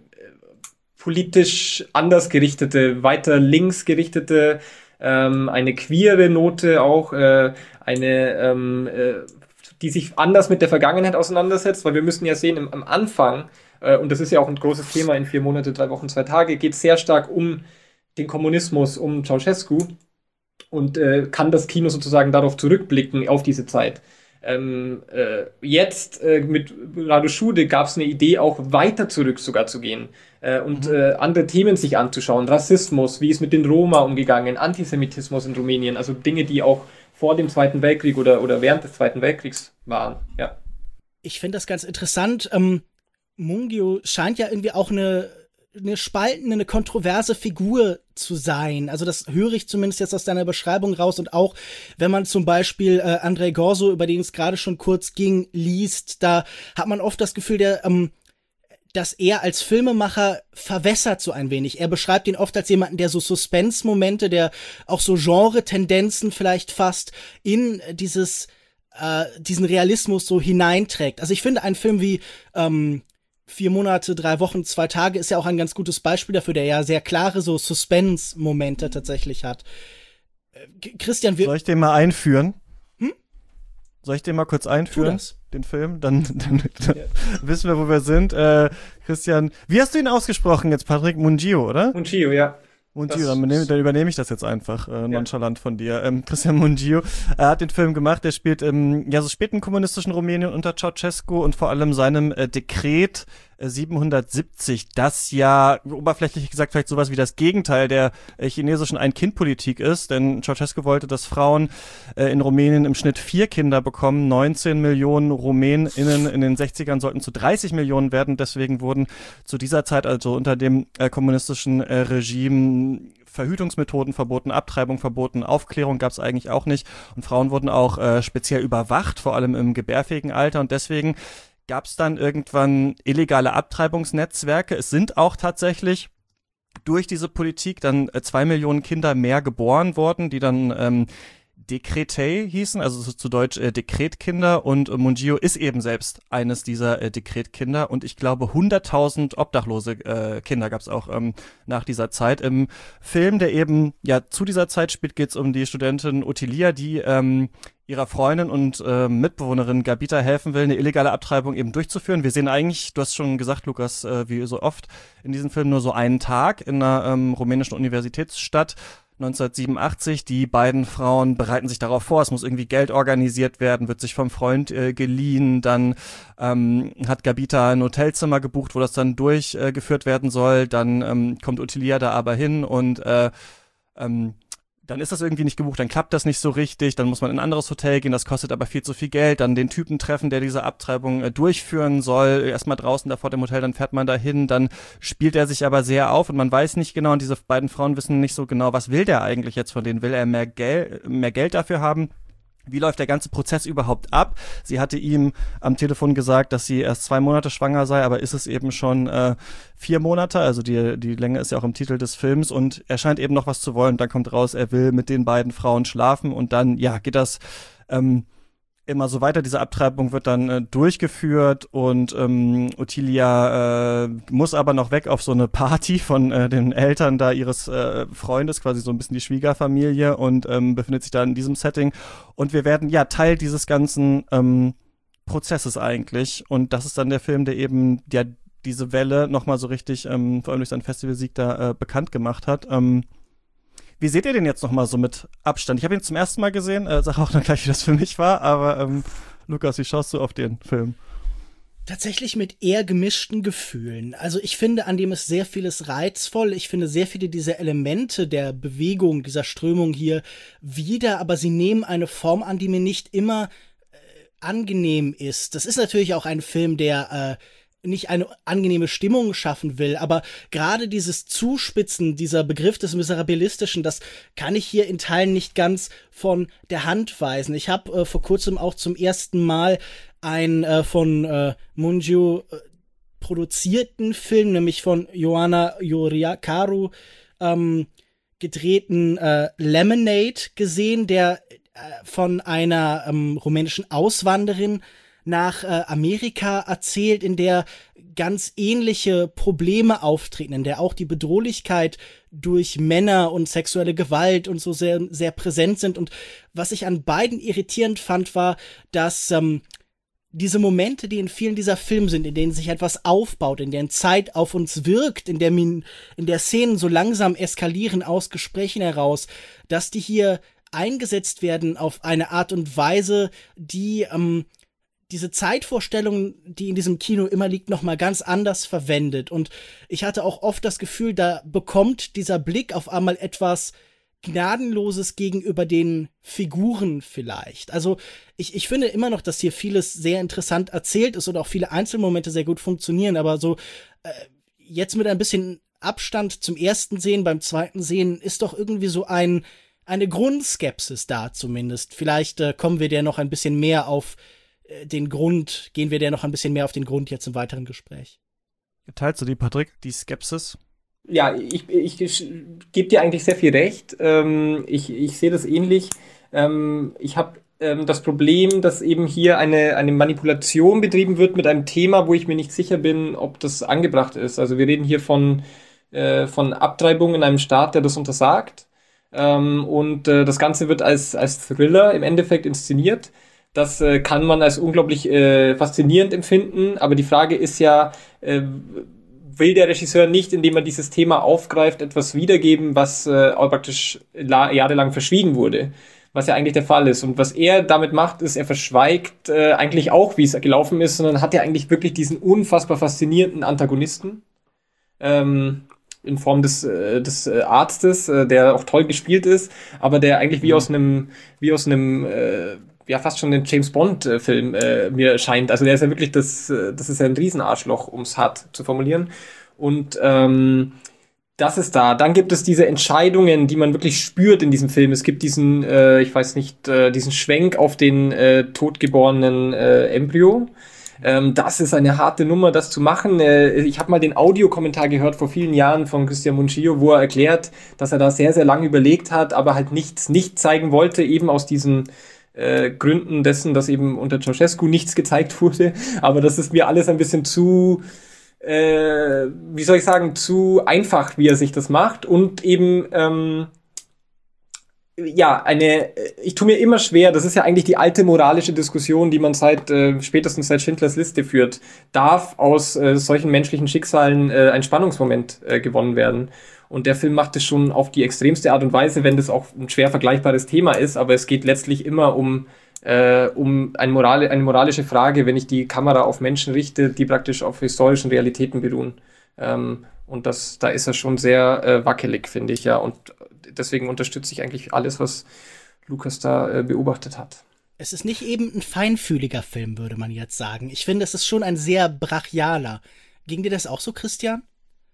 politisch anders gerichtete, weiter links gerichtete, ähm, eine queere Note auch, äh, eine, ähm, äh, die sich anders mit der Vergangenheit auseinandersetzt, weil wir müssen ja sehen, im, am Anfang, äh, und das ist ja auch ein großes Thema in vier Monate, drei Wochen, zwei Tage, geht es sehr stark um den Kommunismus, um Ceausescu und äh, kann das Kino sozusagen darauf zurückblicken, auf diese Zeit. Ähm, äh, jetzt äh, mit Radu Schude gab es eine Idee, auch weiter zurück sogar zu gehen äh, und mhm. äh, andere Themen sich anzuschauen. Rassismus, wie ist mit den Roma umgegangen, Antisemitismus in Rumänien, also Dinge, die auch vor dem Zweiten Weltkrieg oder, oder während des Zweiten Weltkriegs waren. Ja. Ich finde das ganz interessant. Ähm, Mungiu scheint ja irgendwie auch eine eine spaltende, eine kontroverse Figur zu sein. Also das höre ich zumindest jetzt aus deiner Beschreibung raus. Und auch, wenn man zum Beispiel äh, Andrei Gorso, über den es gerade schon kurz ging, liest, da hat man oft das Gefühl, der, ähm, dass er als Filmemacher verwässert so ein wenig. Er beschreibt ihn oft als jemanden, der so Suspense-Momente, der auch so Genre-Tendenzen vielleicht fast in dieses, äh, diesen Realismus so hineinträgt. Also ich finde, ein Film wie ähm, Vier Monate, drei Wochen, zwei Tage ist ja auch ein ganz gutes Beispiel dafür, der ja sehr klare so Suspense-Momente tatsächlich hat. Äh, Christian, wir... Soll ich den mal einführen? Hm? Soll ich den mal kurz einführen? Tu das. Den Film? Dann, dann, dann ja. wissen wir, wo wir sind. Äh, Christian, wie hast du ihn ausgesprochen jetzt, Patrick? Mungiu, oder? Mungiu, ja. Mungiu, dann, benehme, dann übernehme ich das jetzt einfach äh, nonchalant ja. von dir. Ähm, Christian Mungiu äh, hat den Film gemacht, der spielt im ja so späten kommunistischen Rumänien unter Ceausescu und vor allem seinem äh, Dekret äh, siebenhundertsiebzig, das ja oberflächlich gesagt vielleicht sowas wie das Gegenteil der äh, chinesischen Ein-Kind-Politik ist, denn Ceausescu wollte, dass Frauen äh, in Rumänien im Schnitt vier Kinder bekommen, neunzehn Millionen RumänInnen in den sechzigern sollten zu dreißig Millionen werden, deswegen wurden zu dieser Zeit, also unter dem äh, kommunistischen äh, Regime, Verhütungsmethoden verboten, Abtreibung verboten, Aufklärung gab es eigentlich auch nicht und Frauen wurden auch äh, speziell überwacht, vor allem im gebärfähigen Alter und deswegen gab es dann irgendwann illegale Abtreibungsnetzwerke. Es sind auch tatsächlich durch diese Politik dann äh, zwei Millionen Kinder mehr geboren worden, die dann ähm, Dekretei hießen, also zu Deutsch äh, Dekretkinder und äh, Mungiu ist eben selbst eines dieser äh, Dekretkinder und ich glaube hunderttausend obdachlose äh, Kinder gab es auch ähm, nach dieser Zeit. Im Film, der eben ja zu dieser Zeit spielt, geht es um die Studentin Ottilia, die ähm, ihrer Freundin und äh, Mitbewohnerin Gabita helfen will, eine illegale Abtreibung eben durchzuführen. Wir sehen eigentlich, du hast schon gesagt, Lukas, äh, wie so oft in diesem Film nur so einen Tag in einer ähm, rumänischen Universitätsstadt. neunzehnhundertsiebenundachtzig, die beiden Frauen bereiten sich darauf vor, es muss irgendwie Geld organisiert werden, wird sich vom Freund äh, geliehen, dann ähm, hat Gabita ein Hotelzimmer gebucht, wo das dann durchgeführt äh, werden soll, dann ähm, kommt Ottilia da aber hin und äh, ähm, dann ist das irgendwie nicht gebucht, dann klappt das nicht so richtig, dann muss man in ein anderes Hotel gehen, das kostet aber viel zu viel Geld, dann den Typen treffen, der diese Abtreibung äh, durchführen soll, erstmal draußen da vor dem Hotel, dann fährt man da hin, dann spielt er sich aber sehr auf und man weiß nicht genau, und diese beiden Frauen wissen nicht so genau, was will der eigentlich jetzt von denen, will er mehr, Gel- mehr Geld dafür haben? Wie läuft der ganze Prozess überhaupt ab? Sie hatte ihm am Telefon gesagt, dass sie erst zwei Monate schwanger sei, aber ist es eben schon äh, vier Monate, also die die Länge ist ja auch im Titel des Films und er scheint eben noch was zu wollen. Dann kommt raus, er will mit den beiden Frauen schlafen und dann, ja, geht das ähm, immer so weiter. Diese Abtreibung wird dann äh, durchgeführt und ähm, Ottilia äh, muss aber noch weg auf so eine Party von äh, den Eltern da ihres äh, Freundes, quasi so ein bisschen die Schwiegerfamilie und ähm, befindet sich da in diesem Setting. Und wir werden ja Teil dieses ganzen ähm, Prozesses eigentlich. Und das ist dann der Film, der eben ja diese Welle nochmal so richtig, ähm, vor allem durch seinen Festivalsieg da äh, bekannt gemacht hat. Ähm, Wie seht ihr den jetzt noch mal so mit Abstand? Ich habe ihn zum ersten Mal gesehen, äh, sag auch dann gleich, wie das für mich war, aber ähm, Lukas, wie schaust du auf den Film? Tatsächlich mit eher gemischten Gefühlen. Also ich finde, an dem ist sehr vieles reizvoll. Ich finde sehr viele dieser Elemente der Bewegung, dieser Strömung hier wieder, aber sie nehmen eine Form an, die mir nicht immer äh, angenehm ist. Das ist natürlich auch ein Film, der äh, nicht eine angenehme Stimmung schaffen will, aber gerade dieses Zuspitzen, dieser Begriff des Miserabilistischen, das kann ich hier in Teilen nicht ganz von der Hand weisen. Ich habe äh, vor kurzem auch zum ersten Mal einen äh, von äh, Mungiu äh, produzierten Film, nämlich von Ioana Ioricaru ähm, gedrehten äh, Lemonade gesehen, der von einer ähm, rumänischen Auswanderin nach äh, Amerika erzählt, in der ganz ähnliche Probleme auftreten, in der auch die Bedrohlichkeit durch Männer und sexuelle Gewalt und so sehr, sehr präsent sind. Und was ich an beiden irritierend fand, war, dass ähm, diese Momente, die in vielen dieser Filme sind, in denen sich etwas aufbaut, in deren Zeit auf uns wirkt, in der, Min- in der Szenen so langsam eskalieren aus Gesprächen heraus, dass die hier eingesetzt werden auf eine Art und Weise, die ähm, diese Zeitvorstellung, die in diesem Kino immer liegt, noch mal ganz anders verwendet. Und ich hatte auch oft das Gefühl, da bekommt dieser Blick auf einmal etwas Gnadenloses gegenüber den Figuren vielleicht. Also ich, ich finde immer noch, dass hier vieles sehr interessant erzählt ist und auch viele Einzelmomente sehr gut funktionieren, aber so äh, jetzt mit ein bisschen Abstand zum ersten Sehen, beim zweiten Sehen ist doch irgendwie so ein eine Grundskepsis da zumindest. Vielleicht äh, kommen wir der noch ein bisschen mehr auf äh, den Grund, gehen wir der noch ein bisschen mehr auf den Grund jetzt im weiteren Gespräch. Teilst du die, Patrick, die Skepsis? Ja, ich, ich, ich gebe dir eigentlich sehr viel recht. Ähm, ich, ich sehe das ähnlich. Ähm, ich habe ähm, das Problem, dass eben hier eine, eine Manipulation betrieben wird mit einem Thema, wo ich mir nicht sicher bin, ob das angebracht ist. Also wir reden hier von, äh, von Abtreibung in einem Staat, der das untersagt. Ähm, und äh, das Ganze wird als, als Thriller im Endeffekt inszeniert. Das äh, kann man als unglaublich äh, faszinierend empfinden. Aber die Frage ist ja, äh, will der Regisseur nicht, indem er dieses Thema aufgreift, etwas wiedergeben, was äh, auch praktisch la- jahrelang verschwiegen wurde, was ja eigentlich der Fall ist. Und was er damit macht, ist, er verschweigt äh, eigentlich auch, wie es gelaufen ist, sondern hat ja eigentlich wirklich diesen unfassbar faszinierenden Antagonisten ähm, in Form des, äh, des äh, Arztes, äh, der auch toll gespielt ist, aber der eigentlich wie aus einem wie aus einem äh, ja fast schon ein James-Bond-Film äh, mir scheint. Also der ist ja wirklich, das, das ist ja ein Riesenarschloch, um es hart zu formulieren. Und ähm, das ist da. Dann gibt es diese Entscheidungen, die man wirklich spürt in diesem Film. Es gibt diesen, äh, ich weiß nicht, äh, diesen Schwenk auf den äh, totgeborenen äh, Embryo. Ähm, das ist eine harte Nummer, das zu machen. Äh, ich habe mal den Audiokommentar gehört vor vielen Jahren von Christian Munchillo, wo er erklärt, dass er da sehr, sehr lange überlegt hat, aber halt nichts nicht zeigen wollte, eben aus diesen Äh, Gründen dessen, dass eben unter Ceausescu nichts gezeigt wurde, aber das ist mir alles ein bisschen zu, äh, wie soll ich sagen, zu einfach, wie er sich das macht und eben, ähm, ja, eine, ich tue mir immer schwer, das ist ja eigentlich die alte moralische Diskussion, die man seit, äh, spätestens seit Schindlers Liste führt, darf aus äh, solchen menschlichen Schicksalen äh, ein Spannungsmoment äh, gewonnen werden. Und der Film macht es schon auf die extremste Art und Weise, wenn das auch ein schwer vergleichbares Thema ist. Aber es geht letztlich immer um, äh, um eine, Moral, eine moralische Frage, wenn ich die Kamera auf Menschen richte, die praktisch auf historischen Realitäten beruhen. Ähm, und das, da ist er schon sehr äh, wackelig, finde ich, ja. Und deswegen unterstütze ich eigentlich alles, was Lukas da äh, beobachtet hat. Es ist nicht eben ein feinfühliger Film, würde man jetzt sagen. Ich finde, es ist schon ein sehr brachialer. Ging dir das auch so, Christian?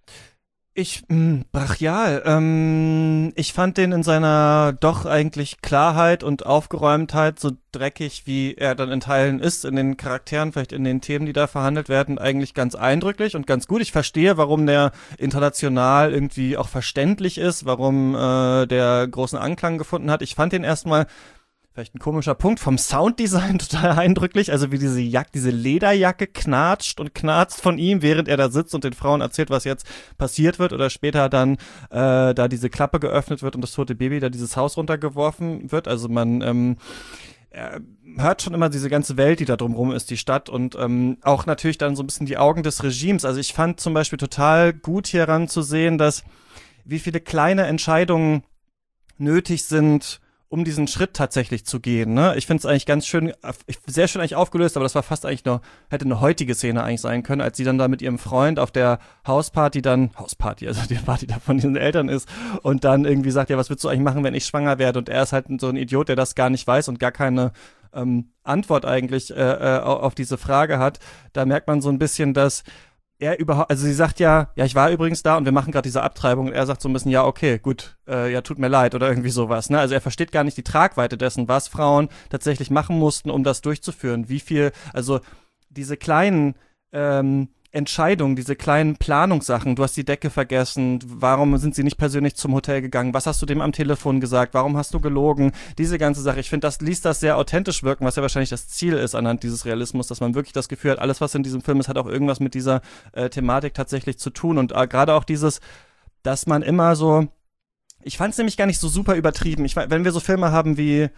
Ich, mh, brachial, ähm, ich fand den in seiner doch eigentlich Klarheit und Aufgeräumtheit, so dreckig wie er dann in Teilen ist, in den Charakteren, vielleicht in den Themen, die da verhandelt werden, eigentlich ganz eindrücklich und ganz gut. Ich verstehe, warum der international irgendwie auch verständlich ist, warum äh, der großen Anklang gefunden hat. Ich fand den erstmal vielleicht ein komischer Punkt, vom Sounddesign total eindrücklich, also wie diese Jacke, diese Lederjacke knatscht und knarzt von ihm, während er da sitzt und den Frauen erzählt, was jetzt passiert wird oder später dann äh, da diese Klappe geöffnet wird und das tote Baby da dieses Haus runtergeworfen wird. Also man ähm, er hört schon immer diese ganze Welt, die da drumherum ist, die Stadt und ähm, auch natürlich dann so ein bisschen die Augen des Regimes. Also ich fand zum Beispiel total gut hieran zu sehen, dass wie viele kleine Entscheidungen nötig sind, um diesen Schritt tatsächlich zu gehen, ne? Ich finde es eigentlich ganz schön, sehr schön eigentlich aufgelöst, aber das war fast eigentlich noch, hätte eine heutige Szene eigentlich sein können, als sie dann da mit ihrem Freund auf der Hausparty dann, Hausparty, also die Party da von diesen Eltern ist und dann irgendwie sagt, ja, was willst du eigentlich machen, wenn ich schwanger werde? Und er ist halt so ein Idiot, der das gar nicht weiß und gar keine ähm, Antwort eigentlich äh, auf diese Frage hat. Da merkt man so ein bisschen, dass er überhaupt, also sie sagt ja, ja, ich war übrigens da und wir machen gerade diese Abtreibung und er sagt so ein bisschen, ja, okay, gut, äh, ja, tut mir leid oder irgendwie sowas, ne? Also er versteht gar nicht die Tragweite dessen, was Frauen tatsächlich machen mussten, um das durchzuführen, wie viel, also diese kleinen ähm, Entscheidungen, diese kleinen Planungssachen, du hast die Decke vergessen, warum sind sie nicht persönlich zum Hotel gegangen, was hast du dem am Telefon gesagt, warum hast du gelogen, diese ganze Sache, ich finde, das ließ das sehr authentisch wirken, was ja wahrscheinlich das Ziel ist anhand dieses Realismus, dass man wirklich das Gefühl hat, alles, was in diesem Film ist, hat auch irgendwas mit dieser äh, Thematik tatsächlich zu tun und äh, gerade auch dieses, dass man immer so, ich fand es nämlich gar nicht so super übertrieben, ich, wenn wir so Filme haben wie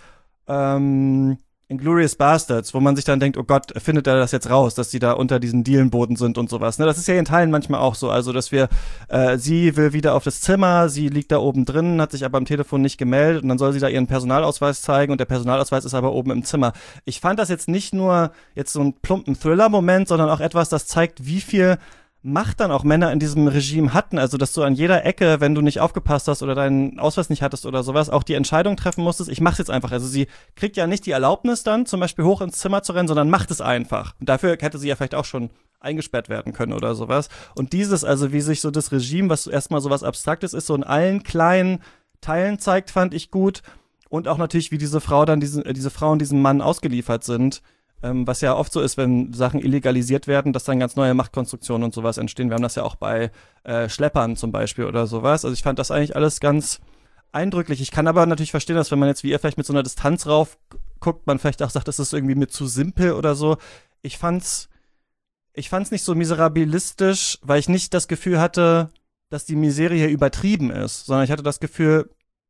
ähm, Inglourious Bastards, wo man sich dann denkt, oh Gott, findet er das jetzt raus, dass die da unter diesen Dielenboden sind und sowas. Ne? Das ist ja in Teilen manchmal auch so, also dass wir, äh, sie will wieder auf das Zimmer, sie liegt da oben drin, hat sich aber am Telefon nicht gemeldet und dann soll sie da ihren Personalausweis zeigen und der Personalausweis ist aber oben im Zimmer. Ich fand das jetzt nicht nur jetzt so einen plumpen Thriller-Moment, sondern auch etwas, das zeigt, wie viel Macht dann auch Männer in diesem Regime hatten, also dass du an jeder Ecke, wenn du nicht aufgepasst hast oder deinen Ausweis nicht hattest oder sowas, auch die Entscheidung treffen musstest, ich mach's jetzt einfach. Also sie kriegt ja nicht die Erlaubnis dann, zum Beispiel hoch ins Zimmer zu rennen, sondern macht es einfach. Und dafür hätte sie ja vielleicht auch schon eingesperrt werden können oder sowas. Und dieses, also wie sich so das Regime, was erstmal sowas Abstraktes ist, so in allen kleinen Teilen zeigt, fand ich gut. Und auch natürlich, wie diese Frau dann, diesen, äh, diese Frauen diesem Mann ausgeliefert sind. Ähm, was ja oft so ist, wenn Sachen illegalisiert werden, dass dann ganz neue Machtkonstruktionen und sowas entstehen. Wir haben das ja auch bei äh, Schleppern zum Beispiel oder sowas. Also ich fand das eigentlich alles ganz eindrücklich. Ich kann aber natürlich verstehen, dass wenn man jetzt wie ihr vielleicht mit so einer Distanz rauf guckt, man vielleicht auch sagt, das ist irgendwie mir zu simpel oder so. Ich fand's, ich fand's nicht so miserabilistisch, weil ich nicht das Gefühl hatte, dass die Misere hier übertrieben ist, sondern ich hatte das Gefühl,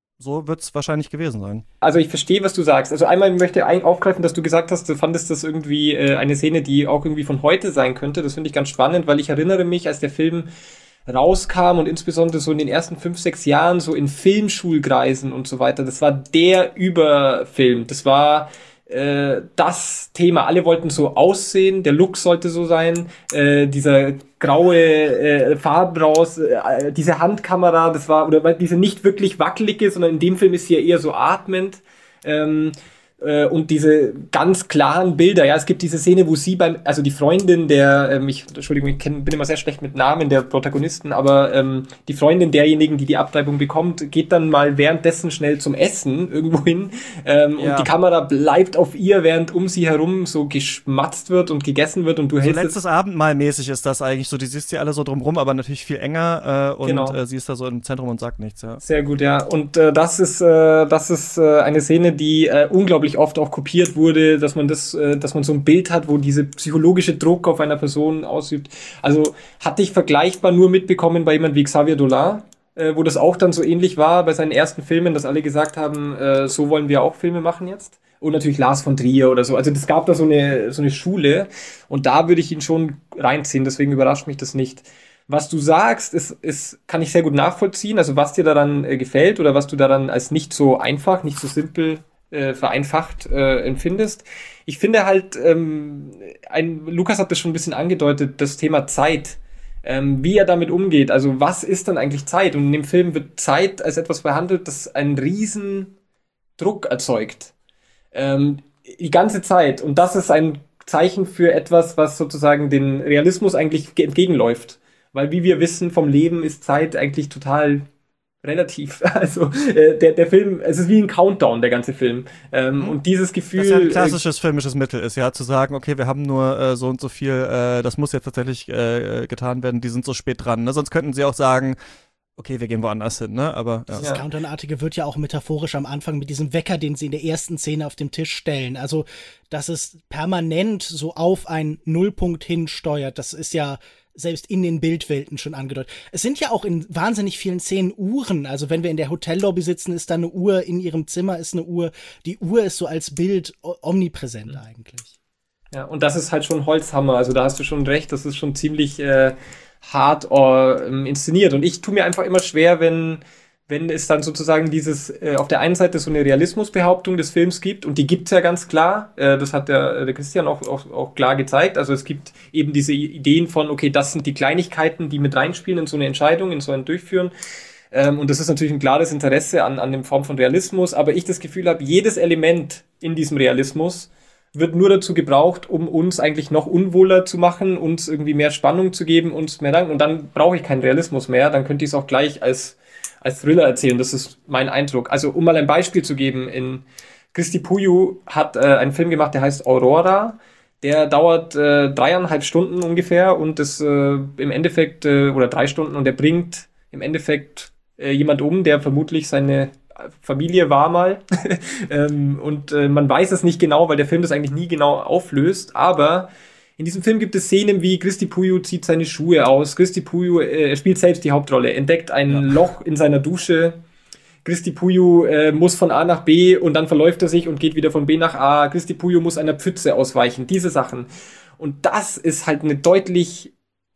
so wird es wahrscheinlich gewesen sein. Also ich verstehe, was du sagst. Also einmal möchte ich aufgreifen, dass du gesagt hast, du fandest das irgendwie äh, eine Szene, die auch irgendwie von heute sein könnte. Das finde ich ganz spannend, weil ich erinnere mich, als der Film rauskam und insbesondere so in den ersten fünf, sechs Jahren so in Filmschulkreisen und so weiter, das war der Überfilm. Das war äh, das Thema. Alle wollten so aussehen, der Look sollte so sein, äh, dieser graue äh, Farbraus, äh, diese Handkamera, das war, oder diese nicht wirklich wackelige, sondern in dem Film ist sie ja eher so atmend. Ähm, äh, und diese ganz klaren Bilder, ja, es gibt diese Szene, wo sie beim, also die Freundin der, ähm, ich, Entschuldigung, ich kenn, bin immer sehr schlecht mit Namen der Protagonisten, aber ähm, die Freundin derjenigen, die die Abtreibung bekommt, geht dann mal währenddessen schnell zum Essen irgendwo hin ähm, ja. und die Kamera bleibt auf ihr, während um sie herum so geschmatzt wird und gegessen wird und du so hältst letztes Abendmahl mäßig ist das eigentlich so, die siehst ja alle so drumrum, aber natürlich viel enger äh, und genau. äh, sie ist da so im Zentrum und sagt nichts, ja. Sehr gut, ja, und äh, das ist äh, das ist äh, eine Szene, die äh, unglaublich oft auch kopiert wurde, dass man das, äh, dass man so ein Bild hat, wo diese psychologische Druck auf einer Person ausübt. Also hatte ich vergleichbar nur mitbekommen bei jemand wie Xavier Dolan, äh, wo das auch dann so ähnlich war bei seinen ersten Filmen, dass alle gesagt haben, äh, so wollen wir auch Filme machen jetzt. Und natürlich Lars von Trier oder so. Also das gab da so eine so eine Schule und da würde ich ihn schon reinziehen, deswegen überrascht mich das nicht. Was du sagst, ist, ist, kann ich sehr gut nachvollziehen, also was dir daran äh, gefällt oder was du daran als nicht so einfach, nicht so simpel Äh, vereinfacht äh, empfindest. Ich finde halt, ähm, ein, Lukas hat das schon ein bisschen angedeutet, das Thema Zeit, ähm, wie er damit umgeht. Also was ist dann eigentlich Zeit? Und in dem Film wird Zeit als etwas behandelt, das einen riesen Druck erzeugt. Ähm, die ganze Zeit. Und das ist ein Zeichen für etwas, was sozusagen den Realismus eigentlich entgegenläuft. Weil wie wir wissen, vom Leben ist Zeit eigentlich total relativ, also äh, der der Film, es ist wie ein Countdown, der ganze Film. Ähm, mhm. Und dieses Gefühl... Das ja ein klassisches äh, filmisches Mittel ist, ja, zu sagen, okay, wir haben nur äh, so und so viel, äh, das muss jetzt tatsächlich äh, getan werden, die sind so spät dran, ne? Sonst könnten sie auch sagen, okay, wir gehen woanders hin, ne? Aber ja. Das Countdown-artige wird ja auch metaphorisch am Anfang mit diesem Wecker, den sie in der ersten Szene auf dem Tisch stellen. Also, dass es permanent so auf einen Nullpunkt hinsteuert, das ist ja selbst in den Bildwelten schon angedeutet. Es sind ja auch in wahnsinnig vielen Szenen Uhren. Also wenn wir in der Hotellobby sitzen, ist da eine Uhr, in ihrem Zimmer ist eine Uhr. Die Uhr ist so als Bild omnipräsent mhm. eigentlich. Ja, und das ist halt schon Holzhammer. Also da hast du schon recht, das ist schon ziemlich äh, hart äh, inszeniert. Und ich tue mir einfach immer schwer, wenn wenn es dann sozusagen dieses, äh, auf der einen Seite so eine Realismusbehauptung des Films gibt, und die gibt's ja ganz klar, äh, das hat der, der Christian auch, auch, auch klar gezeigt, also es gibt eben diese Ideen von, okay, das sind die Kleinigkeiten, die mit reinspielen in so eine Entscheidung, in so ein Durchführen, ähm, und das ist natürlich ein klares Interesse an, an dem Form von Realismus, aber ich das Gefühl habe, jedes Element in diesem Realismus wird nur dazu gebraucht, um uns eigentlich noch unwohler zu machen, uns irgendwie mehr Spannung zu geben, uns mehr Dank, und dann brauche ich keinen Realismus mehr, dann könnte ich es auch gleich als als Thriller erzählen, das ist mein Eindruck. Also um mal ein Beispiel zu geben, in Christy Puyu hat äh, einen Film gemacht, der heißt Aurora, Der dauert äh, dreieinhalb Stunden ungefähr und das äh, im Endeffekt, äh, oder drei Stunden, und der bringt im Endeffekt äh, jemand um, der vermutlich seine Familie war mal. ähm, und äh, man weiß es nicht genau, weil der Film das eigentlich nie genau auflöst, aber in diesem Film gibt es Szenen wie Christy Puyo zieht seine Schuhe aus, Christy Puyo äh, spielt selbst die Hauptrolle, entdeckt ein ja. Loch in seiner Dusche, Christy Puyo äh, muss von A nach B und dann verläuft er sich und geht wieder von B nach A, Christy Puyo muss einer Pfütze ausweichen, diese Sachen. Und das ist halt eine deutlich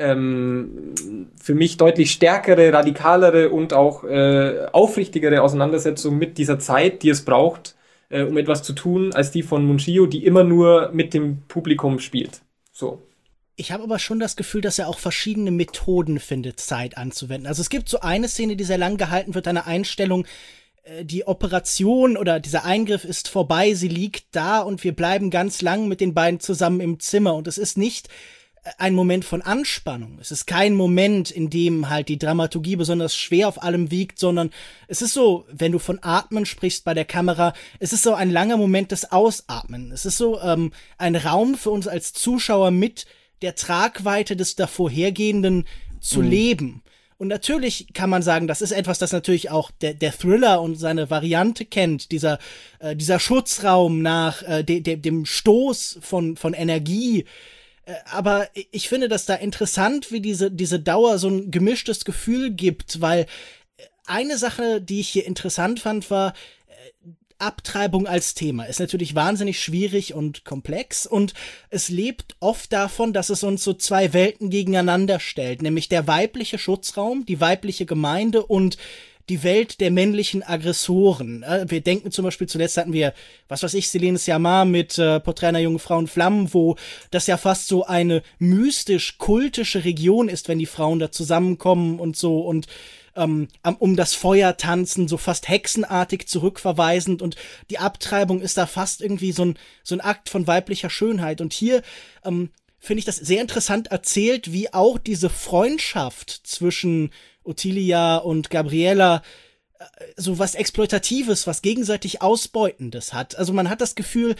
ähm, für mich deutlich stärkere, radikalere und auch äh, aufrichtigere Auseinandersetzung mit dieser Zeit, die es braucht, äh, um etwas zu tun, als die von Munshio, die immer nur mit dem Publikum spielt. So. Ich habe aber schon das Gefühl, dass er auch verschiedene Methoden findet, Zeit anzuwenden. Also es gibt so eine Szene, die sehr lang gehalten wird, eine Einstellung, äh, die Operation oder dieser Eingriff ist vorbei, sie liegt da und wir bleiben ganz lang mit den beiden zusammen im Zimmer. Und es ist nicht ein Moment von Anspannung. Es ist kein Moment, in dem halt die Dramaturgie besonders schwer auf allem wiegt, sondern es ist so, wenn du von Atmen sprichst bei der Kamera, es ist so ein langer Moment des Ausatmen. Es ist so ähm, ein Raum für uns als Zuschauer mit der Tragweite des davorhergehenden zu mhm. leben. Und natürlich kann man sagen, das ist etwas, das natürlich auch der, der Thriller und seine Variante kennt, dieser, äh, dieser Schutzraum nach äh, de, de, dem Stoß von, von Energie. Äh, aber ich finde das da interessant, wie diese, diese Dauer so ein gemischtes Gefühl gibt, weil eine Sache, die ich hier interessant fand, war, Abtreibung als Thema ist natürlich wahnsinnig schwierig und komplex und es lebt oft davon, dass es uns so zwei Welten gegeneinander stellt, nämlich der weibliche Schutzraum, die weibliche Gemeinde und die Welt der männlichen Aggressoren. Wir denken zum Beispiel, zuletzt hatten wir, was weiß ich, Céline Sciamma mit äh, Porträt einer jungen Frau in Flammen, wo das ja fast so eine mystisch-kultische Region ist, wenn die Frauen da zusammenkommen und so und Um, um das Feuer tanzen, so fast hexenartig zurückverweisend und die Abtreibung ist da fast irgendwie so ein, so ein Akt von weiblicher Schönheit und hier ähm, finde ich das sehr interessant erzählt, wie auch diese Freundschaft zwischen Ottilia und Gabriella äh, so was Exploitatives, was gegenseitig Ausbeutendes hat. Also man hat das Gefühl,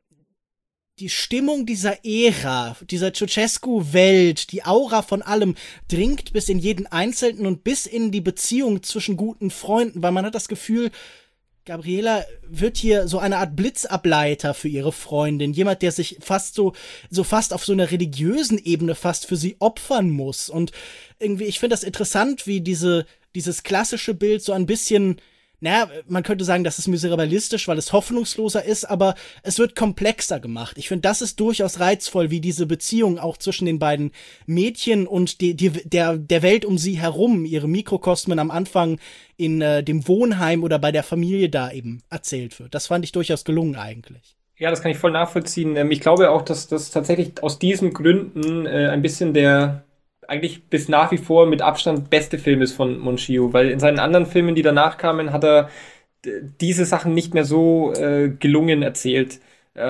die Stimmung dieser Ära, dieser Ceausescu-Welt, die Aura von allem dringt bis in jeden Einzelnen und bis in die Beziehung zwischen guten Freunden, weil man hat das Gefühl, Gabriela wird hier so eine Art Blitzableiter für ihre Freundin, jemand, der sich fast so, so fast auf so einer religiösen Ebene fast für sie opfern muss und irgendwie, ich finde das interessant, wie diese, dieses klassische Bild so ein bisschen, naja, man könnte sagen, das ist miserabilistisch, weil es hoffnungsloser ist, aber es wird komplexer gemacht. Ich finde, das ist durchaus reizvoll, wie diese Beziehung auch zwischen den beiden Mädchen und die, die, der, der Welt um sie herum, ihre Mikrokosmen am Anfang in äh, dem Wohnheim oder bei der Familie da eben erzählt wird. Das fand ich durchaus gelungen eigentlich. Ja, das kann ich voll nachvollziehen. Ich glaube auch, dass das tatsächlich aus diesen Gründen äh, ein bisschen der eigentlich bis nach wie vor mit Abstand beste Film ist von Munshio, weil in seinen anderen Filmen, die danach kamen, hat er d- diese Sachen nicht mehr so äh, gelungen erzählt.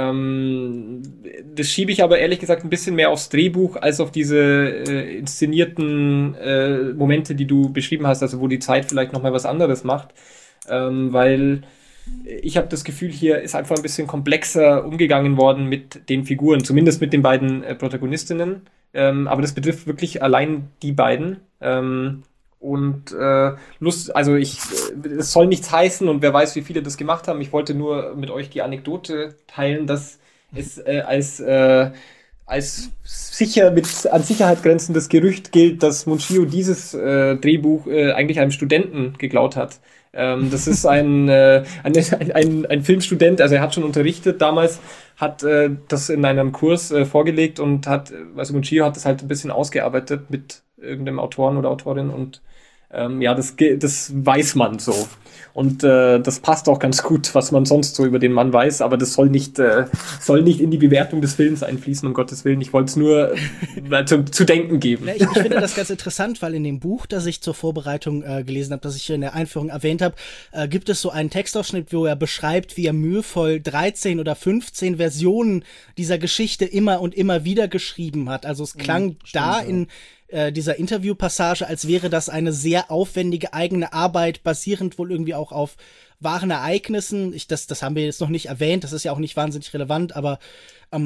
Ähm, das schiebe ich aber ehrlich gesagt ein bisschen mehr aufs Drehbuch als auf diese äh, inszenierten äh, Momente, die du beschrieben hast, also wo die Zeit vielleicht nochmal was anderes macht, ähm, weil ich habe das Gefühl, hier ist einfach ein bisschen komplexer umgegangen worden mit den Figuren, zumindest mit den beiden äh, Protagonistinnen. Ähm, aber das betrifft wirklich allein die beiden. Ähm, und äh, Lust, also ich, es soll nichts heißen und wer weiß, wie viele das gemacht haben. Ich wollte nur mit euch die Anekdote teilen, dass es äh, als äh, als sicher mit an Sicherheit grenzendes Gerücht gilt, dass Munshio dieses äh, Drehbuch äh, eigentlich einem Studenten geklaut hat. Ähm, das ist ein, äh, ein, ein, ein Filmstudent, also er hat schon unterrichtet damals, hat äh, das in einem Kurs äh, vorgelegt und hat, also Munshio hat das halt ein bisschen ausgearbeitet mit irgendeinem Autoren oder Autorin und ähm, ja, das, das weiß man so. Und äh, das passt auch ganz gut, was man sonst so über den Mann weiß, aber das soll nicht, äh, soll nicht in die Bewertung des Films einfließen, um Gottes Willen. Ich wollte es nur äh, zu, zu denken geben. Ja, ich, ich finde das ganz interessant, weil in dem Buch, das ich zur Vorbereitung äh, gelesen habe, das ich in der Einführung erwähnt habe, äh, gibt es so einen Textausschnitt, wo er beschreibt, wie er mühevoll dreizehn oder fünfzehn Versionen dieser Geschichte immer und immer wieder geschrieben hat. Also es klang mhm, stimmt, da ja. in äh, dieser Interviewpassage, als wäre das eine sehr aufwendige eigene Arbeit, basierend wohl irgendwie auch auf wahren Ereignissen. Ich, das, das haben wir jetzt noch nicht erwähnt, das ist ja auch nicht wahnsinnig relevant, aber ähm,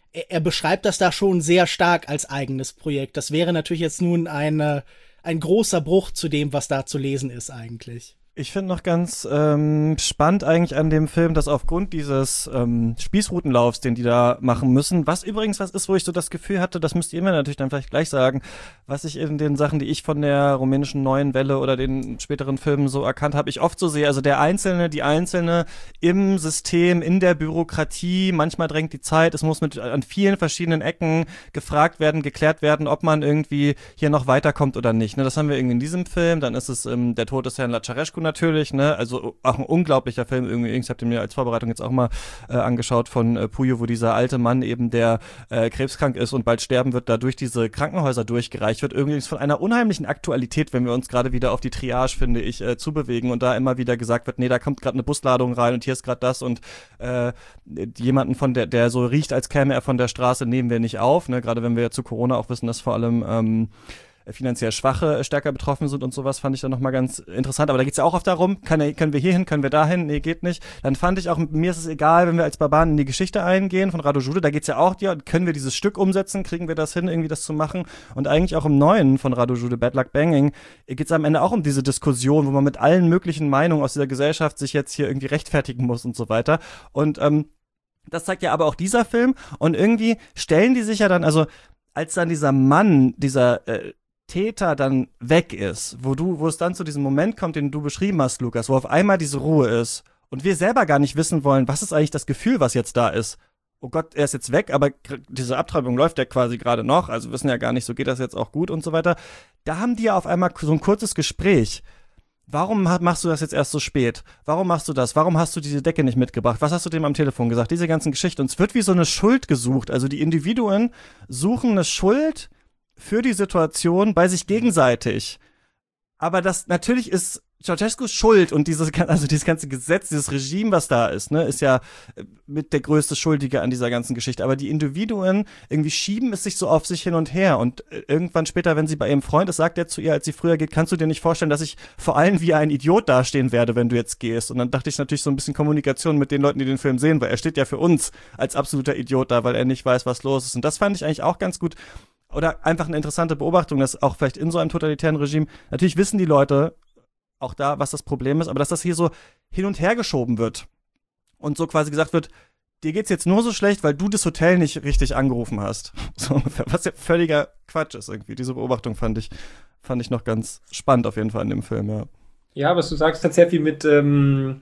er, er beschreibt das da schon sehr stark als eigenes Projekt. Das wäre natürlich jetzt nun eine, ein großer Bruch zu dem, was da zu lesen ist eigentlich. Ich finde noch ganz ähm, spannend eigentlich an dem Film, dass aufgrund dieses ähm, Spießrutenlaufs, den die da machen müssen, was übrigens was ist, wo ich so das Gefühl hatte, das müsst ihr mir natürlich dann vielleicht gleich sagen, was ich in den Sachen, die ich von der rumänischen Neuen Welle oder den späteren Filmen so erkannt habe, ich oft so sehe, also der Einzelne, die Einzelne im System, in der Bürokratie, manchmal drängt die Zeit, es muss mit an vielen verschiedenen Ecken gefragt werden, geklärt werden, ob man irgendwie hier noch weiterkommt oder nicht. Ne, das haben wir irgendwie in diesem Film, dann ist es ähm, der Tod des Herrn Lazarescu natürlich, ne, also auch ein unglaublicher Film irgendwie, ich habe den mir als Vorbereitung jetzt auch mal äh, angeschaut von äh, Puyo, wo dieser alte Mann eben, der äh, krebskrank ist und bald sterben wird, da durch diese Krankenhäuser durchgereicht wird, irgendwie von einer unheimlichen Aktualität, wenn wir uns gerade wieder auf die Triage, finde ich, äh, zubewegen und da immer wieder gesagt wird, nee, da kommt gerade eine Busladung rein und hier ist gerade das und äh, jemanden von der, der so riecht, als käme er von der Straße, nehmen wir nicht auf, ne, gerade wenn wir ja zu Corona auch wissen, dass vor allem ähm, finanziell Schwache stärker betroffen sind und sowas, fand ich dann nochmal ganz interessant. Aber da geht's ja auch oft darum, kann, können wir hier hin, können wir dahin? Nee, geht nicht. Dann fand ich auch, mir ist es egal, wenn wir als Barbaren in die Geschichte eingehen von Radu Jude, da geht's ja auch, ja, können wir dieses Stück umsetzen, kriegen wir das hin, irgendwie das zu machen? Und eigentlich auch im Neuen von Radu Jude, Bad Luck Banging, geht's am Ende auch um diese Diskussion, wo man mit allen möglichen Meinungen aus dieser Gesellschaft sich jetzt hier irgendwie rechtfertigen muss und so weiter. Und ähm, das zeigt ja aber auch dieser Film. Und irgendwie stellen die sich ja dann, also als dann dieser Mann, dieser äh, Täter dann weg ist, wo du, wo es dann zu diesem Moment kommt, den du beschrieben hast, Lukas, wo auf einmal diese Ruhe ist und wir selber gar nicht wissen wollen, was ist eigentlich das Gefühl, was jetzt da ist. Oh Gott, er ist jetzt weg, aber diese Abtreibung läuft ja quasi gerade noch, also wissen ja gar nicht, so geht das jetzt auch gut und so weiter. Da haben die ja auf einmal so ein kurzes Gespräch. Warum machst du das jetzt erst so spät? Warum machst du das? Warum hast du diese Decke nicht mitgebracht? Was hast du dem am Telefon gesagt? Diese ganzen Geschichten. Und es wird wie so eine Schuld gesucht. Also die Individuen suchen eine Schuld für die Situation bei sich gegenseitig. Aber das natürlich ist Ceausescus Schuld und dieses, also dieses ganze Gesetz, dieses Regime, was da ist, ne, ist ja mit der größte Schuldige an dieser ganzen Geschichte. Aber die Individuen irgendwie schieben es sich so auf sich hin und her. Und irgendwann später, wenn sie bei ihrem Freund ist, sagt er zu ihr, als sie früher geht, kannst du dir nicht vorstellen, dass ich vor allem wie ein Idiot dastehen werde, wenn du jetzt gehst. Und dann dachte ich natürlich so ein bisschen Kommunikation mit den Leuten, die den Film sehen, weil er steht ja für uns als absoluter Idiot da, weil er nicht weiß, was los ist. Und das fand ich eigentlich auch ganz gut. Oder einfach eine interessante Beobachtung, dass auch vielleicht in so einem totalitären Regime, natürlich wissen die Leute auch da, was das Problem ist, aber dass das hier so hin und her geschoben wird und so quasi gesagt wird, dir geht's jetzt nur so schlecht, weil du das Hotel nicht richtig angerufen hast. So ungefähr, was ja völliger Quatsch ist irgendwie. Diese Beobachtung fand ich, fand ich noch ganz spannend auf jeden Fall in dem Film, ja. Ja, was du sagst, hat sehr viel mit, ähm,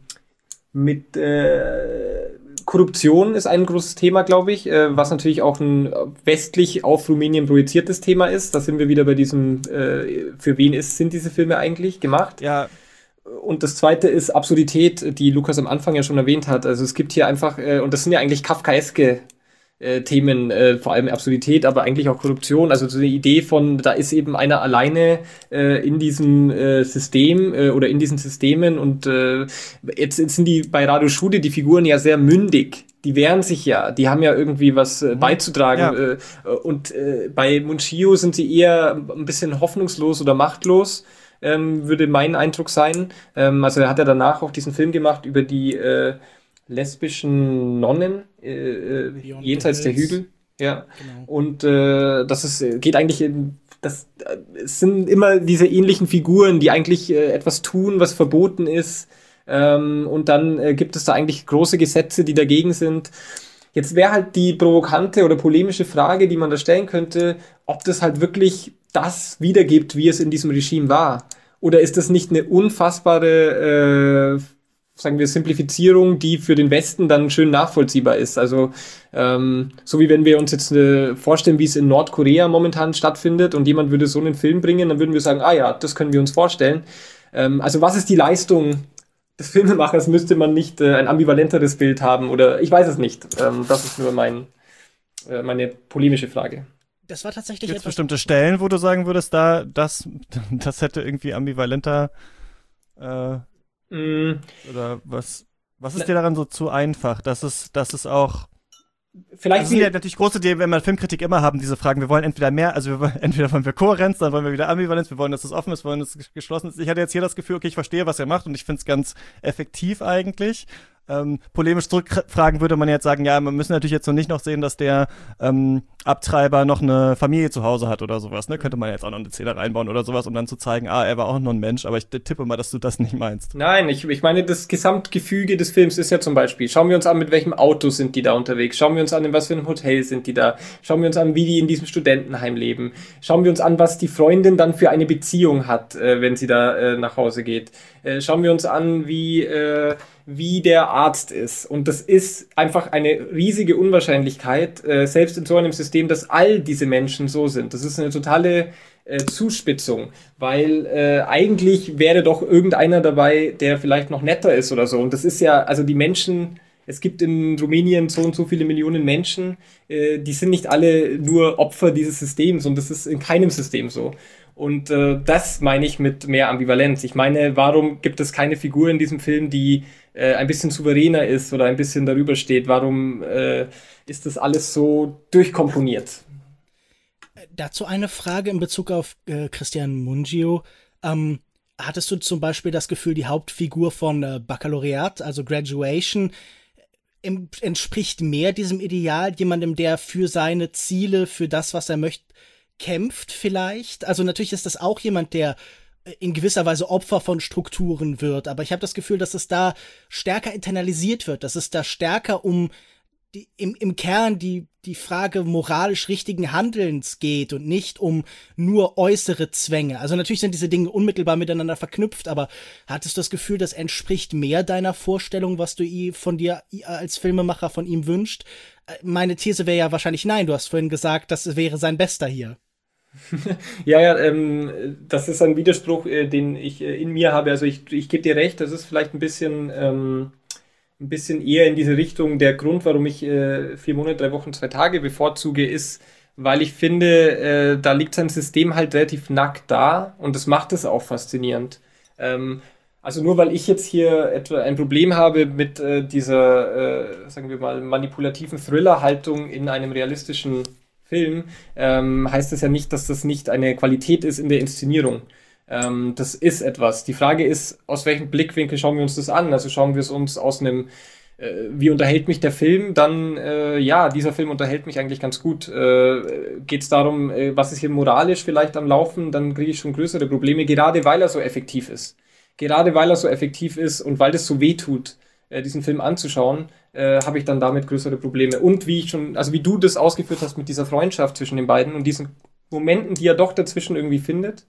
mit äh, Korruption ist ein großes Thema, glaube ich, äh, was natürlich auch ein westlich auf Rumänien projiziertes Thema ist. Da sind wir wieder bei diesem, äh, für wen ist, sind diese Filme eigentlich gemacht? Ja. Und das zweite ist Absurdität, die Lukas am Anfang ja schon erwähnt hat. Also es gibt hier einfach, äh, und das sind ja eigentlich kafkaeske äh, Themen, äh, vor allem Absurdität, aber eigentlich auch Korruption. Also so eine Idee von, da ist eben einer alleine äh, in diesem äh, System äh, oder in diesen Systemen und äh, jetzt, jetzt sind die bei Radu Jude die Figuren ja sehr mündig. Die wehren sich ja, die haben ja irgendwie was äh, beizutragen. Ja. Äh, und äh, bei Munchio sind sie eher ein bisschen hoffnungslos oder machtlos. Ähm, würde mein Eindruck sein. Ähm, also er hat ja danach auch diesen Film gemacht über die äh, lesbischen Nonnen äh, jenseits der Hügel. Ja. Genau. Und äh, das ist geht eigentlich in das äh, es sind immer diese ähnlichen Figuren, die eigentlich äh, etwas tun, was verboten ist. Ähm, und dann äh, gibt es da eigentlich große Gesetze, die dagegen sind. Jetzt wäre halt die provokante oder polemische Frage, die man da stellen könnte, ob das halt wirklich das wiedergibt, wie es in diesem Regime war. Oder ist das nicht eine unfassbare, äh, sagen wir, Simplifizierung, die für den Westen dann schön nachvollziehbar ist? Also ähm, so wie wenn wir uns jetzt äh, vorstellen, wie es in Nordkorea momentan stattfindet und jemand würde so einen Film bringen, dann würden wir sagen, ah ja, das können wir uns vorstellen. Ähm, also was ist die Leistung des Filmemachers? Müsste man nicht äh, ein ambivalenteres Bild haben? Oder ich weiß es nicht. Ähm, das ist nur mein, äh, meine polemische Frage. Das war tatsächlich Gibt es etwas bestimmte Stellen, wo du sagen würdest, da das, das hätte irgendwie ambivalenter äh, mm. oder was was ist dir daran so zu einfach, dass es, dass es auch vielleicht das sind ja natürlich große, die wenn wir Filmkritik immer haben, diese Fragen, wir wollen entweder mehr, also wir wollen, entweder wollen wir Kohärenz, dann wollen wir wieder Ambivalenz, wir wollen, dass es offen ist, wir wollen, dass es geschlossen ist. Ich hatte jetzt hier das Gefühl, okay, ich verstehe, was er macht und ich finde es ganz effektiv eigentlich. ähm, polemisch zurückfragen, würde man jetzt sagen, ja, wir müssen natürlich jetzt noch nicht noch sehen, dass der ähm, Abtreiber noch eine Familie zu Hause hat oder sowas, ne? Könnte man jetzt auch noch eine Szene reinbauen oder sowas, um dann zu zeigen, ah, er war auch nur ein Mensch, aber ich tippe mal, dass du das nicht meinst. Nein, ich, ich meine, das Gesamtgefüge des Films ist ja zum Beispiel, schauen wir uns an, mit welchem Auto sind die da unterwegs, schauen wir uns an, in was für einem Hotel sind die da, schauen wir uns an, wie die in diesem Studentenheim leben, schauen wir uns an, was die Freundin dann für eine Beziehung hat, äh, wenn sie da äh, nach Hause geht, äh, schauen wir uns an, wie äh, wie der Arzt ist. Und das ist einfach eine riesige Unwahrscheinlichkeit, äh, selbst in so einem System, dass all diese Menschen so sind. Das ist eine totale äh, Zuspitzung, weil äh, eigentlich wäre doch irgendeiner dabei, der vielleicht noch netter ist oder so. Und das ist ja, also die Menschen, es gibt in Rumänien so und so viele Millionen Menschen, äh, die sind nicht alle nur Opfer dieses Systems und das ist in keinem System so. Und äh, das meine ich mit mehr Ambivalenz. Ich meine, warum gibt es keine Figur in diesem Film, die äh, ein bisschen souveräner ist oder ein bisschen darüber steht? Warum äh, ist das alles so durchkomponiert? Dazu eine Frage in Bezug auf äh, Christian Mungiu. Ähm, hattest du zum Beispiel das Gefühl, die Hauptfigur von äh, Baccalaureat, also Graduation, im, entspricht mehr diesem Ideal, jemandem, der für seine Ziele, für das, was er möchte, kämpft vielleicht? Also natürlich ist das auch jemand, der in gewisser Weise Opfer von Strukturen wird, aber ich habe das Gefühl, dass es da stärker internalisiert wird, dass es da stärker um die, im, im Kern die, die Frage moralisch richtigen Handelns geht und nicht um nur äußere Zwänge. Also natürlich sind diese Dinge unmittelbar miteinander verknüpft, aber hattest du das Gefühl, das entspricht mehr deiner Vorstellung, was du von dir als Filmemacher von ihm wünscht? Meine These wäre ja wahrscheinlich nein, du hast vorhin gesagt, das wäre sein Bester hier. Ja, ja, ähm, das ist ein Widerspruch, äh, den ich äh, in mir habe. Also ich, ich gebe dir recht, das ist vielleicht ein bisschen, ähm, ein bisschen eher in diese Richtung. Der Grund, warum ich äh, vier Monate, drei Wochen, zwei Tage bevorzuge, ist, weil ich finde, äh, da liegt sein System halt relativ nackt da und das macht es auch faszinierend. Ähm, also nur weil ich jetzt hier etwa ein Problem habe mit äh, dieser, äh, sagen wir mal, manipulativen Thriller-Haltung in einem realistischen Film, ähm, heißt das ja nicht, dass das nicht eine Qualität ist in der Inszenierung. Ähm, das ist etwas. Die Frage ist, aus welchem Blickwinkel schauen wir uns das an? Also schauen wir es uns aus einem, äh, wie unterhält mich der Film? Dann, äh, ja, dieser Film unterhält mich eigentlich ganz gut. Äh, Geht es darum, äh, was ist hier moralisch vielleicht am Laufen? Dann kriege ich schon größere Probleme, gerade weil er so effektiv ist. Gerade weil er so effektiv ist und weil das so weh tut, äh, diesen Film anzuschauen, äh, habe ich dann damit größere Probleme. Und wie ich schon, also wie du das ausgeführt hast mit dieser Freundschaft zwischen den beiden und diesen Momenten, die er doch dazwischen irgendwie findet,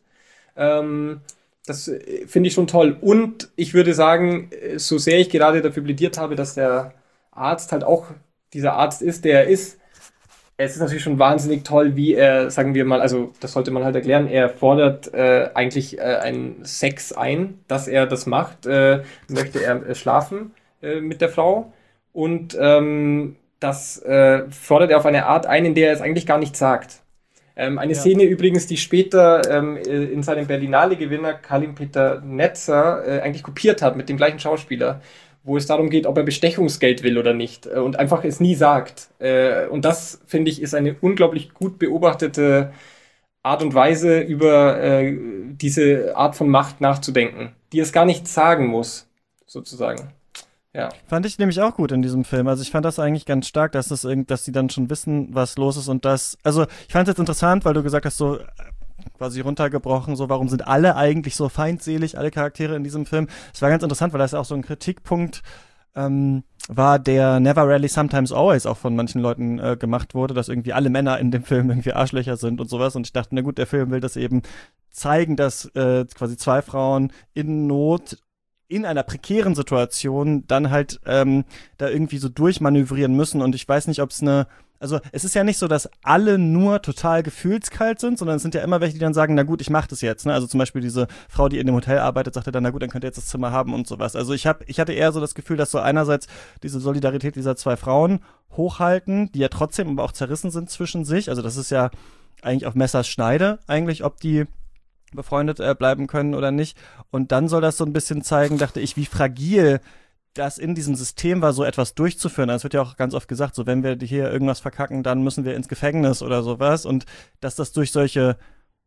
ähm, das äh, finde ich schon toll. Und ich würde sagen, äh, so sehr ich gerade dafür plädiert habe, dass der Arzt halt auch dieser Arzt ist, der er ist, es ist natürlich schon wahnsinnig toll, wie er, sagen wir mal, also das sollte man halt erklären, er fordert äh, eigentlich äh, einen Sex ein, dass er das macht, äh, möchte er äh, schlafen äh, mit der Frau und ähm, das äh, fordert er auf eine Art ein, in der er es eigentlich gar nicht sagt. Ähm, eine ja. Szene übrigens, die später ähm, in seinem Berlinale-Gewinner Kalim-Peter Netzer äh, eigentlich kopiert hat mit dem gleichen Schauspieler, wo es darum geht, ob er Bestechungsgeld will oder nicht und einfach es nie sagt. Und das, finde ich, ist eine unglaublich gut beobachtete Art und Weise, über diese Art von Macht nachzudenken, die es gar nicht sagen muss, sozusagen. Ja. Fand ich nämlich auch gut in diesem Film. Also ich fand das eigentlich ganz stark, dass das irgend, dass die dann schon wissen, was los ist und das, also ich fand es jetzt interessant, weil du gesagt hast, so quasi runtergebrochen, so warum sind alle eigentlich so feindselig, alle Charaktere in diesem Film. Es war ganz interessant, weil das ja auch so ein Kritikpunkt ähm, war, der Never Rarely Sometimes Always auch von manchen Leuten äh, gemacht wurde, dass irgendwie alle Männer in dem Film irgendwie Arschlöcher sind und sowas und ich dachte, na gut, der Film will das eben zeigen, dass äh, quasi zwei Frauen in Not in einer prekären Situation dann halt ähm, da irgendwie so durchmanövrieren müssen und ich weiß nicht, ob es eine Also es ist ja nicht so, dass alle nur total gefühlskalt sind, sondern es sind ja immer welche, die dann sagen, na gut, ich mach das jetzt. Ne? Also zum Beispiel diese Frau, die in dem Hotel arbeitet, sagte dann, na gut, dann könnt ihr jetzt das Zimmer haben und sowas. Also ich hab, ich hatte eher so das Gefühl, dass so einerseits diese Solidarität dieser zwei Frauen hochhalten, die ja trotzdem aber auch zerrissen sind zwischen sich. Also das ist ja eigentlich auf Messers Schneide eigentlich, ob die befreundet äh, bleiben können oder nicht. Und dann soll das so ein bisschen zeigen, dachte ich, wie fragil das in diesem System war, so etwas durchzuführen. Es wird ja auch ganz oft gesagt, so wenn wir hier irgendwas verkacken, dann müssen wir ins Gefängnis oder sowas. Und dass das durch solche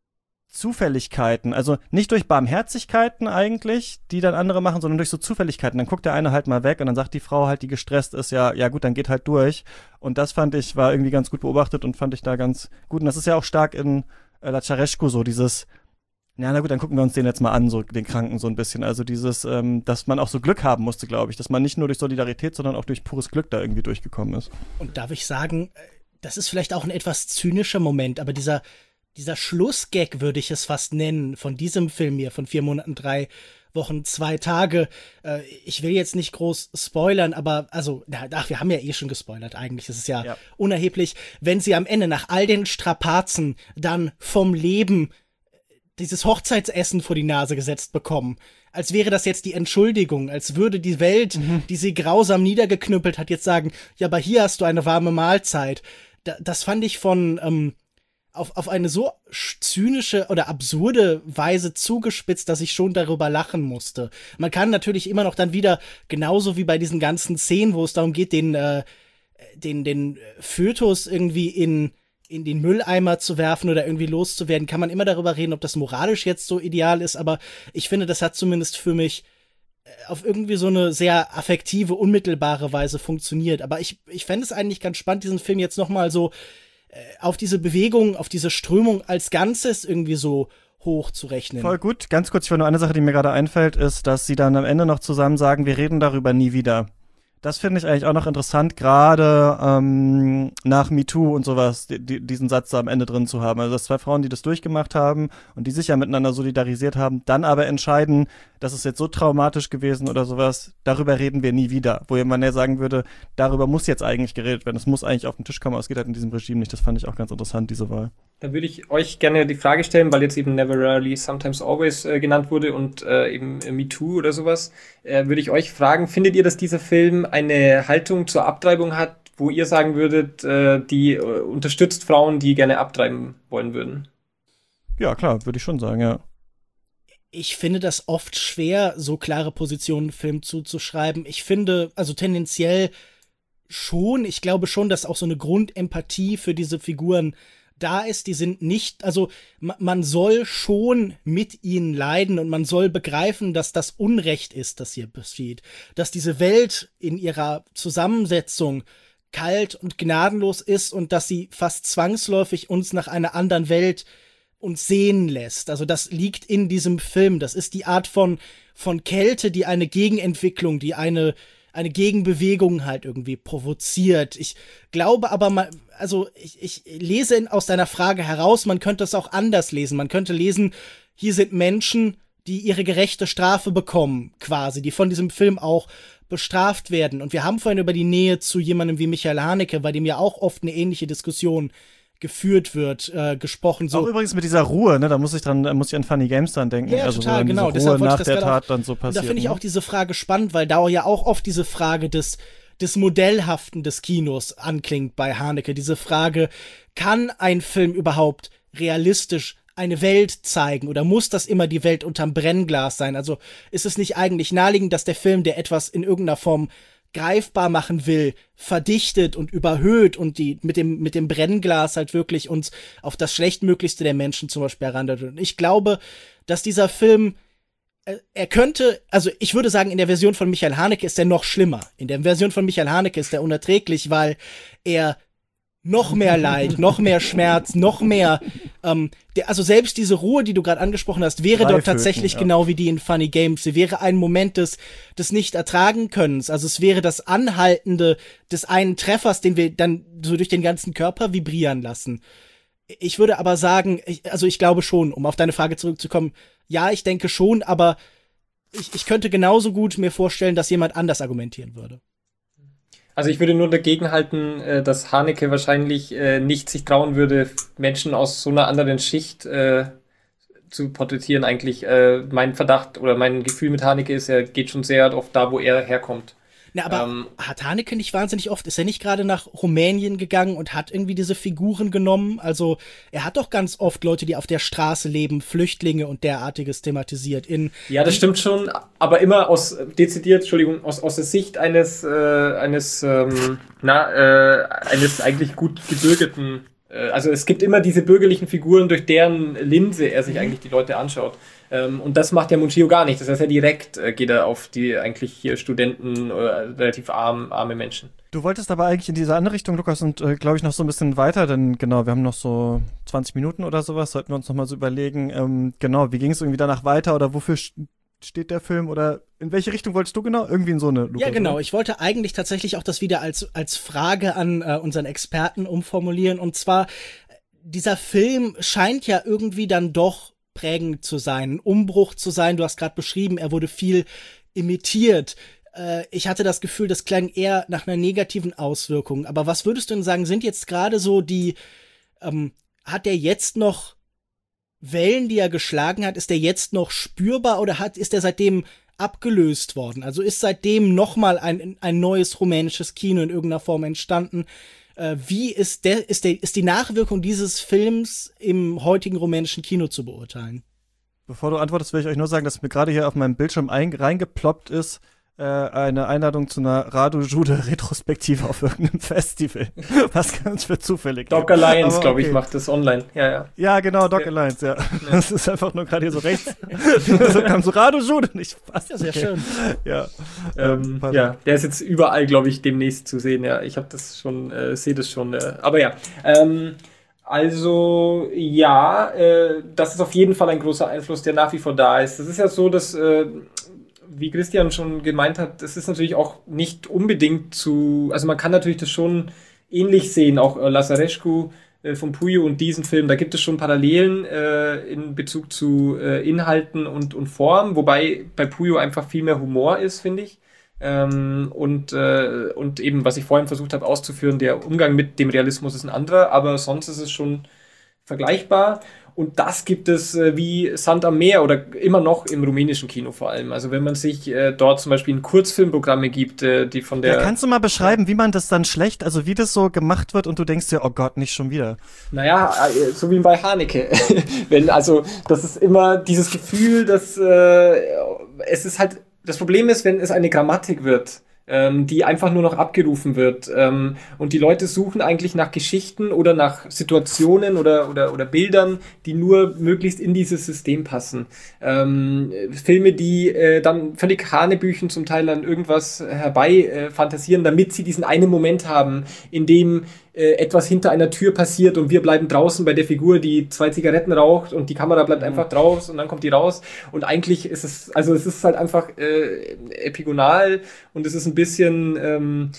Zufälligkeiten, also nicht durch Barmherzigkeiten eigentlich, die dann andere machen, sondern durch so Zufälligkeiten. Dann guckt der eine halt mal weg und dann sagt die Frau halt, die gestresst ist, ja, ja gut, dann geht halt durch. Und das fand ich, war irgendwie ganz gut beobachtet und fand ich da ganz gut. Und das ist ja auch stark in äh, La Ceausescu so, dieses, ja, na gut, dann gucken wir uns den jetzt mal an, so den Kranken so ein bisschen. Also dieses, ähm, dass man auch so Glück haben musste, glaube ich, dass man nicht nur durch Solidarität, sondern auch durch pures Glück da irgendwie durchgekommen ist. Und darf ich sagen, das ist vielleicht auch ein etwas zynischer Moment, aber dieser Dieser Schlussgag, würde ich es fast nennen, von diesem Film hier, von vier Monaten, drei Wochen, zwei Tage. Äh, ich will jetzt nicht groß spoilern, aber, also, ach, wir haben ja eh schon gespoilert eigentlich. Es ist ja, ja unerheblich, wenn sie am Ende nach all den Strapazen dann vom Leben dieses Hochzeitsessen vor die Nase gesetzt bekommen. Als wäre das jetzt die Entschuldigung, als würde die Welt, mhm. die sie grausam niedergeknüppelt hat, jetzt sagen, ja, aber hier hast du eine warme Mahlzeit. Da, das fand ich von, ähm, auf, auf eine so zynische oder absurde Weise zugespitzt, dass ich schon darüber lachen musste. Man kann natürlich immer noch dann wieder, genauso wie bei diesen ganzen Szenen, wo es darum geht, den, äh, den, den Fötus irgendwie in, in den Mülleimer zu werfen oder irgendwie loszuwerden, kann man immer darüber reden, ob das moralisch jetzt so ideal ist, aber ich finde, das hat zumindest für mich auf irgendwie so eine sehr affektive, unmittelbare Weise funktioniert. Aber ich, ich fände es eigentlich ganz spannend, diesen Film jetzt nochmal so auf diese Bewegung, auf diese Strömung als Ganzes irgendwie so hoch zu rechnen. Voll gut. Ganz kurz, ich will nur eine Sache, die mir gerade einfällt, ist, dass sie dann am Ende noch zusammen sagen, wir reden darüber nie wieder. Das finde ich eigentlich auch noch interessant, gerade ähm, nach MeToo und sowas, die, die, diesen Satz da am Ende drin zu haben. Also dass zwei Frauen, die das durchgemacht haben und die sich ja miteinander solidarisiert haben, dann aber entscheiden, das ist jetzt so traumatisch gewesen oder sowas, darüber reden wir nie wieder. Wo man ja sagen würde, darüber muss jetzt eigentlich geredet werden, es muss eigentlich auf den Tisch kommen, aber es geht halt in diesem Regime nicht. Das fand ich auch ganz interessant, diese Wahl. Da würde ich euch gerne die Frage stellen, weil jetzt eben Never Rarely, Sometimes Always äh, genannt wurde und äh, eben äh, MeToo oder sowas, äh, würde ich euch fragen, findet ihr, dass dieser Film eine Haltung zur Abtreibung hat, wo ihr sagen würdet, äh, die äh, unterstützt Frauen, die gerne abtreiben wollen würden? Ja, klar, würde ich schon sagen, ja. Ich finde das oft schwer, so klare Positionen Film zuzuschreiben. Ich finde, also tendenziell schon, ich glaube schon, dass auch so eine Grundempathie für diese Figuren da ist, die sind nicht, also man soll schon mit ihnen leiden und man soll begreifen, dass das Unrecht ist, das hier passiert. Dass diese Welt in ihrer Zusammensetzung kalt und gnadenlos ist und dass sie fast zwangsläufig uns nach einer anderen Welt uns sehen lässt. Also das liegt in diesem Film. Das ist die Art von, von Kälte, die eine Gegenentwicklung, die eine eine Gegenbewegung halt irgendwie provoziert. Ich glaube aber mal, also ich, ich lese in, aus deiner Frage heraus, man könnte es auch anders lesen. Man könnte lesen, hier sind Menschen, die ihre gerechte Strafe bekommen, quasi, die von diesem Film auch bestraft werden. Und wir haben vorhin über die Nähe zu jemandem wie Michael Haneke, bei dem ja auch oft eine ähnliche Diskussion geführt wird, äh, gesprochen. So. Auch übrigens mit dieser Ruhe, ne, da muss ich dran, muss ich an Funny Games dann denken. Ja, also total, so genau. Diese Ruhe Deshalb nach ich der das Tat auch, dann so passiert. Da finde ich ne? auch diese Frage spannend, weil da ja auch oft diese Frage des, des Modellhaften des Kinos anklingt bei Haneke. Diese Frage, kann ein Film überhaupt realistisch eine Welt zeigen oder muss das immer die Welt unterm Brennglas sein? Also ist es nicht eigentlich naheliegend, dass der Film, der etwas in irgendeiner Form greifbar machen will, verdichtet und überhöht und die mit dem mit dem Brennglas halt wirklich uns auf das Schlechtmöglichste der Menschen zum Beispiel herandet. Und ich glaube, dass dieser Film, äh, er könnte, also ich würde sagen, in der Version von Michael Haneke ist er noch schlimmer. In der Version von Michael Haneke ist er unerträglich, weil er noch mehr Leid, noch mehr Schmerz, noch mehr, ähm, der, also selbst diese Ruhe, die du gerade angesprochen hast, wäre dort tatsächlich ja. genau wie die in Funny Games. Sie wäre ein Moment des, des Nicht-Ertragen-Könnens. Also es wäre das Anhaltende des einen Treffers, den wir dann so durch den ganzen Körper vibrieren lassen. Ich würde aber sagen, ich, also ich glaube schon, um auf deine Frage zurückzukommen, ja, ich denke schon, aber ich, ich könnte genauso gut mir vorstellen, dass jemand anders argumentieren würde. Also ich würde nur dagegen halten, dass Haneke wahrscheinlich nicht sich trauen würde, Menschen aus so einer anderen Schicht äh, zu porträtieren eigentlich. Äh, mein Verdacht oder mein Gefühl mit Haneke ist, er geht schon sehr oft da, wo er herkommt. Na, aber ähm, hat Haneke nicht wahnsinnig oft, ist er nicht gerade nach Rumänien gegangen und hat irgendwie diese Figuren genommen? Also er hat doch ganz oft Leute, die auf der Straße leben, Flüchtlinge und derartiges thematisiert. In ja, das stimmt schon, aber immer aus, dezidiert, Entschuldigung, aus, aus der Sicht eines, äh, eines, ähm, na, äh, eines eigentlich gut gebürgerten äh, also es gibt immer diese bürgerlichen Figuren, durch deren Linse er sich eigentlich die Leute anschaut. Ähm, und das macht ja Munchio gar nicht. Das heißt, er direkt äh, geht er auf die eigentlich hier Studenten oder relativ arm, arme Menschen. Du wolltest aber eigentlich in diese andere Richtung, Lukas, und äh, glaube ich noch so ein bisschen weiter, denn genau, wir haben noch so zwanzig Minuten oder sowas, sollten wir uns noch mal so überlegen, ähm, genau, wie ging es irgendwie danach weiter oder wofür st- steht der Film oder in welche Richtung wolltest du genau? Irgendwie in so eine, Lukas, Ja, genau. oder? Ich wollte eigentlich tatsächlich auch das wieder als, als Frage an äh, unseren Experten umformulieren. Und zwar, dieser Film scheint ja irgendwie dann doch prägend zu sein, ein Umbruch zu sein. Du hast gerade beschrieben, er wurde viel imitiert. Äh, ich hatte das Gefühl, das klang eher nach einer negativen Auswirkung. Aber was würdest du denn sagen, sind jetzt gerade so die, ähm, hat der jetzt noch Wellen, die er geschlagen hat, ist der jetzt noch spürbar oder hat, ist der seitdem abgelöst worden? Also ist seitdem nochmal ein, ein neues rumänisches Kino in irgendeiner Form entstanden? Äh, wie ist der, ist der, ist die Nachwirkung dieses Films im heutigen rumänischen Kino zu beurteilen? Bevor du antwortest, will ich euch nur sagen, dass mir gerade hier auf meinem Bildschirm ein, reingeploppt ist, äh, eine Einladung zu einer Radu Jude Retrospektive auf irgendeinem Festival. Was ganz für zufällig. Doc Alliance, Aber glaube ich, okay. macht das online. Ja, ja. Ja, genau, Doc Ja. Alliance, ja. Das ist einfach nur gerade hier so rechts. So kam so Radu Jude nicht fast. Ja, sehr okay. schön. Ja. Ähm, pardon. ja, der ist jetzt überall, glaube ich, demnächst zu sehen. Ja, ich habe das schon, äh, sehe das schon. Äh, aber ja, ähm, also ja, äh, das ist auf jeden Fall ein großer Einfluss, der nach wie vor da ist. Das ist ja so, dass, äh, wie Christian schon gemeint hat, das ist natürlich auch nicht unbedingt zu, also man kann natürlich das schon ähnlich sehen, auch äh, Lazarescu äh, von Puyo und diesen Film, da gibt es schon Parallelen äh, in Bezug zu äh, Inhalten und, und Form, wobei bei Puyo einfach viel mehr Humor ist, finde ich. Ähm, und, äh, und eben, was ich vorhin versucht habe auszuführen, der Umgang mit dem Realismus ist ein anderer, aber sonst ist es schon vergleichbar. Und das gibt es äh, wie Sand am Meer oder immer noch im rumänischen Kino vor allem. Also wenn man sich äh, dort zum Beispiel in Kurzfilmprogramme gibt, äh, die von der... Ja, kannst du mal beschreiben, wie man das dann schlecht, also wie das so gemacht wird und du denkst dir, oh Gott, nicht schon wieder. Naja, äh, so wie bei Haneke. Wenn, also das ist immer dieses Gefühl, dass äh, es ist halt... Das Problem ist, wenn es eine Grammatik wird, ähm, die einfach nur noch abgerufen wird, ähm, und die Leute suchen eigentlich nach Geschichten oder nach Situationen oder, oder, oder Bildern, die nur möglichst in dieses System passen. Ähm, Filme, die äh, dann völlig Hanebüchen zum Teil an irgendwas herbei äh, fantasieren, damit sie diesen einen Moment haben, in dem äh, etwas hinter einer Tür passiert und wir bleiben draußen bei der Figur, die zwei Zigaretten raucht und die Kamera bleibt mhm. einfach draus und dann kommt die raus und eigentlich ist es, also es ist halt einfach äh, epigonal und es ist ein bisschen ähm,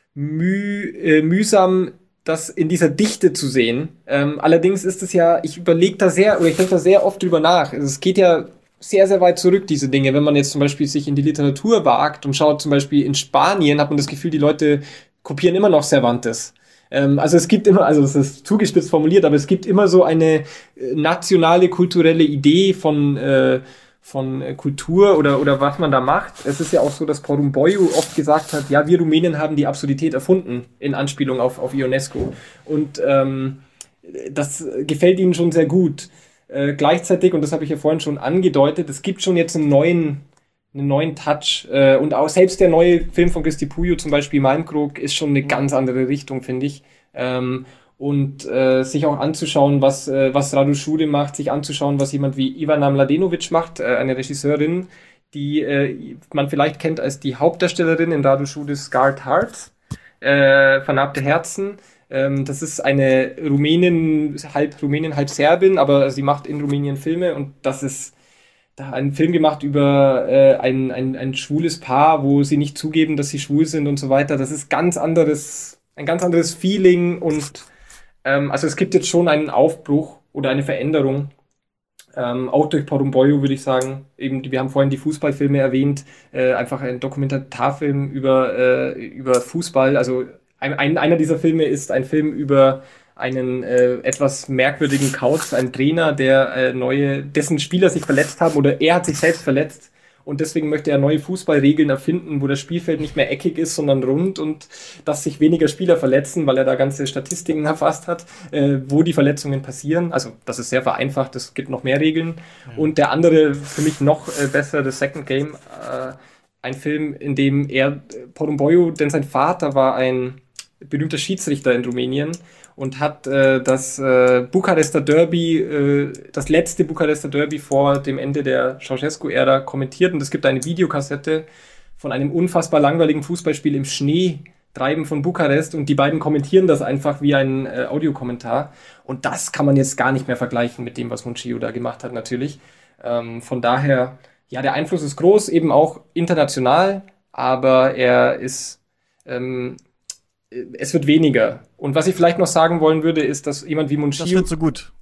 müh, äh, mühsam, das in dieser Dichte zu sehen. Ähm, allerdings ist es ja, ich überlege da sehr, oder ich denke da sehr oft drüber nach. Also es geht ja sehr, sehr weit zurück, diese Dinge. Wenn man jetzt zum Beispiel sich in die Literatur wagt und schaut, zum Beispiel in Spanien, hat man das Gefühl, die Leute kopieren immer noch Cervantes. Ähm, also es gibt immer, also es ist zugespitzt formuliert, aber es gibt immer so eine äh, nationale, kulturelle Idee von äh, von äh, Kultur oder oder was man da macht. Es ist ja auch so, dass Porumboiu oft gesagt hat, ja, wir Rumänen haben die Absurdität erfunden, in Anspielung auf, auf Ionesco. Und ähm, das gefällt ihnen schon sehr gut. Äh, gleichzeitig, und das habe ich ja vorhin schon angedeutet, es gibt schon jetzt einen neuen einen neuen Touch. Äh, und auch selbst der neue Film von Cristi Puiu, zum Beispiel Malmkrog, ist schon eine ganz andere Richtung, finde ich. Ähm, und äh, sich auch anzuschauen, was, äh, was Radu Jude macht, sich anzuschauen, was jemand wie Ivana Mladenovic macht, äh, eine Regisseurin, die äh, man vielleicht kennt als die Hauptdarstellerin in Radu Judes Scarred Hearts, äh, Vernarbte Herzen. Ähm, das ist eine Rumänin, halb Rumänin, halb Serbin, aber sie macht in Rumänien Filme und das ist da einen Film gemacht über äh, ein, ein, ein schwules Paar, wo sie nicht zugeben, dass sie schwul sind und so weiter. Das ist ganz anderes, ein ganz anderes Feeling und ähm, also es gibt jetzt schon einen Aufbruch oder eine Veränderung, ähm, auch durch Porumboiu würde ich sagen. Eben, wir haben vorhin die Fußballfilme erwähnt, äh, einfach ein Dokumentarfilm über, äh, über Fußball. Also ein, ein, einer dieser Filme ist ein Film über einen äh, etwas merkwürdigen Kauz, ein Trainer, der äh, neue, dessen Spieler sich verletzt haben oder er hat sich selbst verletzt und deswegen möchte er neue Fußballregeln erfinden, wo das Spielfeld nicht mehr eckig ist, sondern rund und dass sich weniger Spieler verletzen, weil er da ganze Statistiken erfasst hat, äh, wo die Verletzungen passieren. Also das ist sehr vereinfacht, es gibt noch mehr Regeln. Mhm. Und der andere, für mich noch äh, besser, The Second Game, äh, ein Film, in dem er, Porumboiu, denn sein Vater war ein berühmter Schiedsrichter in Rumänien und hat äh, das äh, Bukarester Derby, äh, das letzte Bukarester Derby vor dem Ende der Ceausescu-Ära kommentiert. Und es gibt eine Videokassette von einem unfassbar langweiligen Fußballspiel im Schneetreiben von Bukarest. Und die beiden kommentieren das einfach wie ein äh, Audiokommentar. Und das kann man jetzt gar nicht mehr vergleichen mit dem, was Mungiu da gemacht hat, natürlich. Ähm, von daher, ja, der Einfluss ist groß, eben auch international, aber er ist... Ähm, es wird weniger. Und was ich vielleicht noch sagen wollen würde, ist, dass jemand wie Mungiu... Das wird so gut.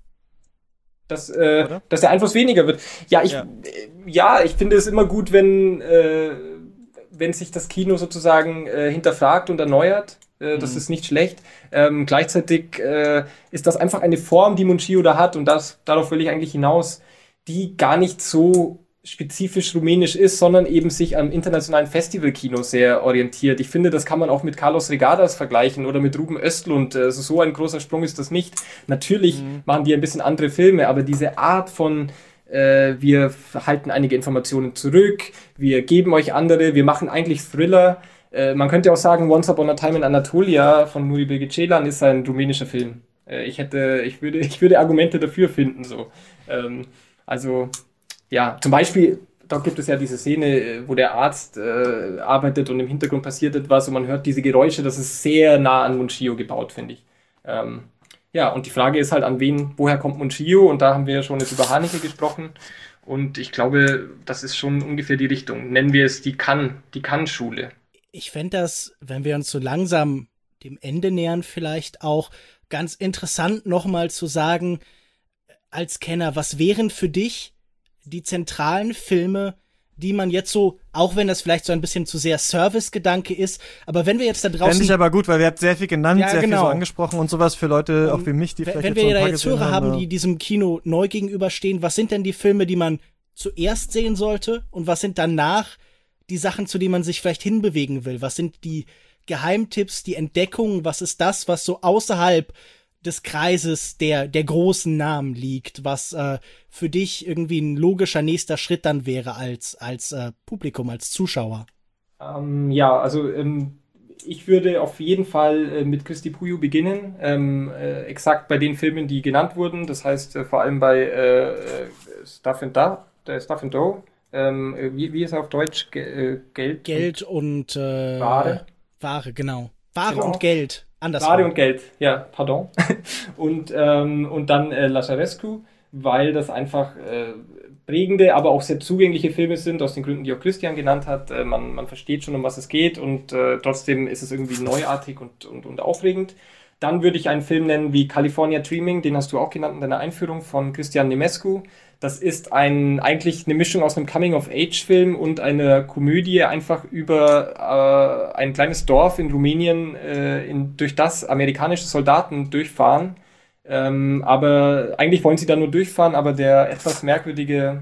Dass, äh, dass der Einfluss weniger wird. Ja, ich, ja. Äh, ja, ich finde es immer gut, wenn, äh, wenn sich das Kino sozusagen äh, hinterfragt und erneuert. Äh, mhm. Das ist nicht schlecht. Ähm, gleichzeitig äh, ist das einfach eine Form, die Mungiu da hat, und das, darauf will ich eigentlich hinaus, die gar nicht so spezifisch rumänisch ist, sondern eben sich am internationalen Festivalkino sehr orientiert. Ich finde, das kann man auch mit Carlos Regadas vergleichen oder mit Ruben Östlund. Also so ein großer Sprung ist das nicht. Natürlich mhm. machen die ein bisschen andere Filme, aber diese Art von äh, wir halten einige Informationen zurück, wir geben euch andere, wir machen eigentlich Thriller. Äh, man könnte auch sagen, Once Upon a Time in Anatolia von Nuri Bilge Ceylan ist ein rumänischer Film. Äh, ich hätte, ich würde, ich würde Argumente dafür finden, so. Ähm, also ja, zum Beispiel, da gibt es ja diese Szene, wo der Arzt äh, arbeitet und im Hintergrund passiert etwas und man hört diese Geräusche. Das ist sehr nah an Mungiu gebaut, finde ich. Ähm, ja, und die Frage ist halt, an wen, woher kommt Mungiu? Und da haben wir ja schon jetzt über Haneke gesprochen. Und ich glaube, das ist schon ungefähr die Richtung. Nennen wir es die Cannes, die Cannes-Schule. Ich fände das, wenn wir uns so langsam dem Ende nähern, vielleicht auch ganz interessant, nochmal zu sagen, als Kenner, was wären für dich die zentralen Filme, die man jetzt so, auch wenn das vielleicht so ein bisschen zu sehr Service-Gedanke ist, aber wenn wir jetzt da draußen... Fände ich aber gut, weil wir habt sehr viel genannt, ja, sehr genau. viel so angesprochen und sowas für Leute, um, auch wie mich, die vielleicht wenn jetzt wir so ein da paar jetzt gesehen Hörer haben, haben, die diesem Kino neu gegenüberstehen, was sind denn die Filme, die man zuerst sehen sollte und was sind danach die Sachen, zu denen man sich vielleicht hinbewegen will? Was sind die Geheimtipps, die Entdeckungen? Was ist das, was so außerhalb des Kreises der, der großen Namen liegt, was äh, für dich irgendwie ein logischer nächster Schritt dann wäre als, als äh, Publikum, als Zuschauer? Ähm, ja, also ähm, ich würde auf jeden Fall äh, mit Cristi Puiu beginnen, ähm, äh, exakt bei den Filmen, die genannt wurden, das heißt äh, vor allem bei äh, Stuff and Da, der Stuff and Dough, ähm, wie, wie ist er auf Deutsch? Ge äh, Geld? Geld und, und äh, Ware. Ware, genau. Ware Genau. und Geld. Andersrum. Ware und Geld, ja, pardon. und, ähm, und dann äh, La Ceausescu, weil das einfach äh, prägende, aber auch sehr zugängliche Filme sind, aus den Gründen, die auch Christian genannt hat. Äh, man, man versteht schon, um was es geht, und äh, trotzdem ist es irgendwie neuartig und, und, und aufregend. Dann würde ich einen Film nennen wie California Dreaming, den hast du auch genannt in deiner Einführung, von Cristian Nemescu. Das ist ein, eigentlich eine Mischung aus einem Coming-of-Age-Film und einer Komödie, einfach über äh, ein kleines Dorf in Rumänien, äh, in, durch das amerikanische Soldaten durchfahren. Ähm, aber eigentlich wollen sie da nur durchfahren, aber der etwas merkwürdige,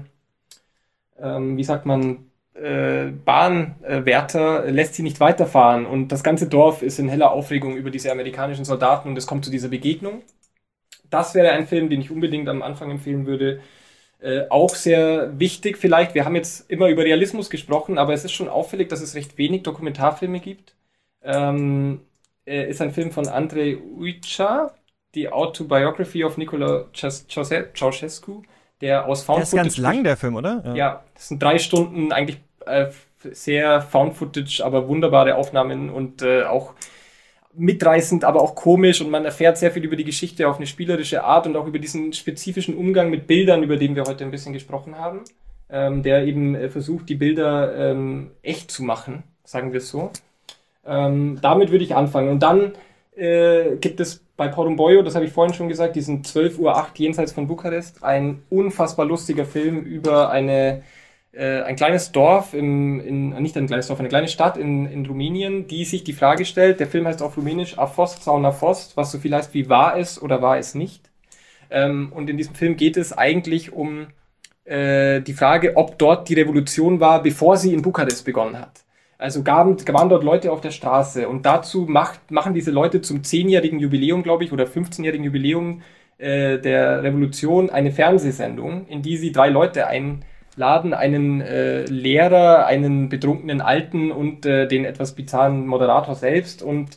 ähm, wie sagt man, äh, Bahnwärter lässt sie nicht weiterfahren. Und das ganze Dorf ist in heller Aufregung über diese amerikanischen Soldaten und es kommt zu dieser Begegnung. Das wäre ein Film, den ich unbedingt am Anfang empfehlen würde. Äh, auch sehr wichtig vielleicht, wir haben jetzt immer über Realismus gesprochen, aber es ist schon auffällig, dass es recht wenig Dokumentarfilme gibt. Ähm, äh, ist ein Film von Andrei Uica, die Autobiography of Nicolae Ceausescu, der aus Found Footage... Der ist ganz lang, der Film, oder? Ja, ja, das sind drei Stunden, eigentlich äh, sehr Found Footage, aber wunderbare Aufnahmen und äh, auch mitreißend, aber auch komisch, und man erfährt sehr viel über die Geschichte auf eine spielerische Art und auch über diesen spezifischen Umgang mit Bildern, über den wir heute ein bisschen gesprochen haben, ähm, der eben äh, versucht, die Bilder ähm, echt zu machen, sagen wir es so. Ähm, damit würde ich anfangen. Und dann äh, gibt es bei Porumboiu, das habe ich vorhin schon gesagt, diesen zwölf Uhr acht jenseits von Bukarest, ein unfassbar lustiger Film über eine äh, ein kleines Dorf, im, in, nicht ein kleines Dorf, eine kleine Stadt in, in Rumänien, die sich die Frage stellt, der Film heißt auf Rumänisch A fost sau n-a fost, was so viel heißt wie war es oder war es nicht. Ähm, und in diesem Film geht es eigentlich um äh, die Frage, ob dort die Revolution war, bevor sie in Bukarest begonnen hat. Also gaben, waren dort Leute auf der Straße, und dazu macht, machen diese Leute zum zehnjährigen Jubiläum, glaube ich, oder fünfzehnjährigen Jubiläum äh, der Revolution eine Fernsehsendung, in die sie drei Leute einladen, einen äh, Lehrer, einen betrunkenen Alten und äh, den etwas bizarren Moderator selbst, und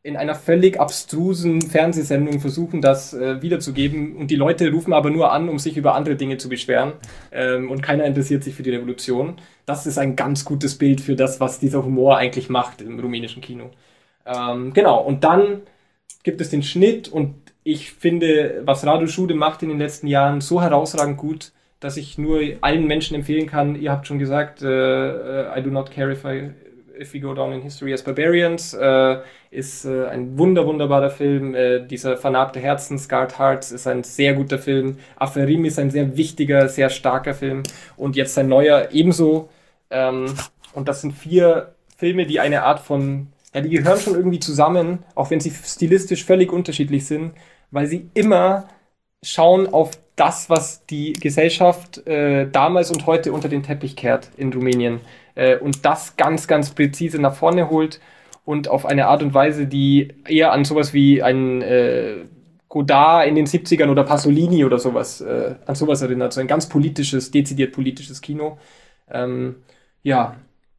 in einer völlig abstrusen Fernsehsendung versuchen, das äh, wiederzugeben. Und die Leute rufen aber nur an, um sich über andere Dinge zu beschweren. Ähm, und keiner interessiert sich für die Revolution. Das ist ein ganz gutes Bild für das, was dieser Humor eigentlich macht im rumänischen Kino. Ähm, genau, und dann gibt es den Schnitt. Und ich finde, was Radu Jude macht in den letzten Jahren so herausragend gut, dass ich nur allen Menschen empfehlen kann. Ihr habt schon gesagt, äh, I do not care if I... If We Go Down in History as Barbarians, äh, ist äh, ein wunder, wunderbarer Film. Äh, dieser vernarbte Herzen, Scarred Hearts, ist ein sehr guter Film. Aferim ist ein sehr wichtiger, sehr starker Film. Und jetzt sein neuer ebenso. Ähm, und das sind vier Filme, die eine Art von, ja, die gehören schon irgendwie zusammen, auch wenn sie stilistisch völlig unterschiedlich sind, weil sie immer schauen auf das, was die Gesellschaft äh, damals und heute unter den Teppich kehrt in Rumänien. Äh, und das ganz, ganz präzise nach vorne holt und auf eine Art und Weise, die eher an sowas wie ein äh, Godard in den siebzigern oder Pasolini oder sowas, äh, an sowas erinnert. So ein ganz politisches, dezidiert politisches Kino. Ähm, ja,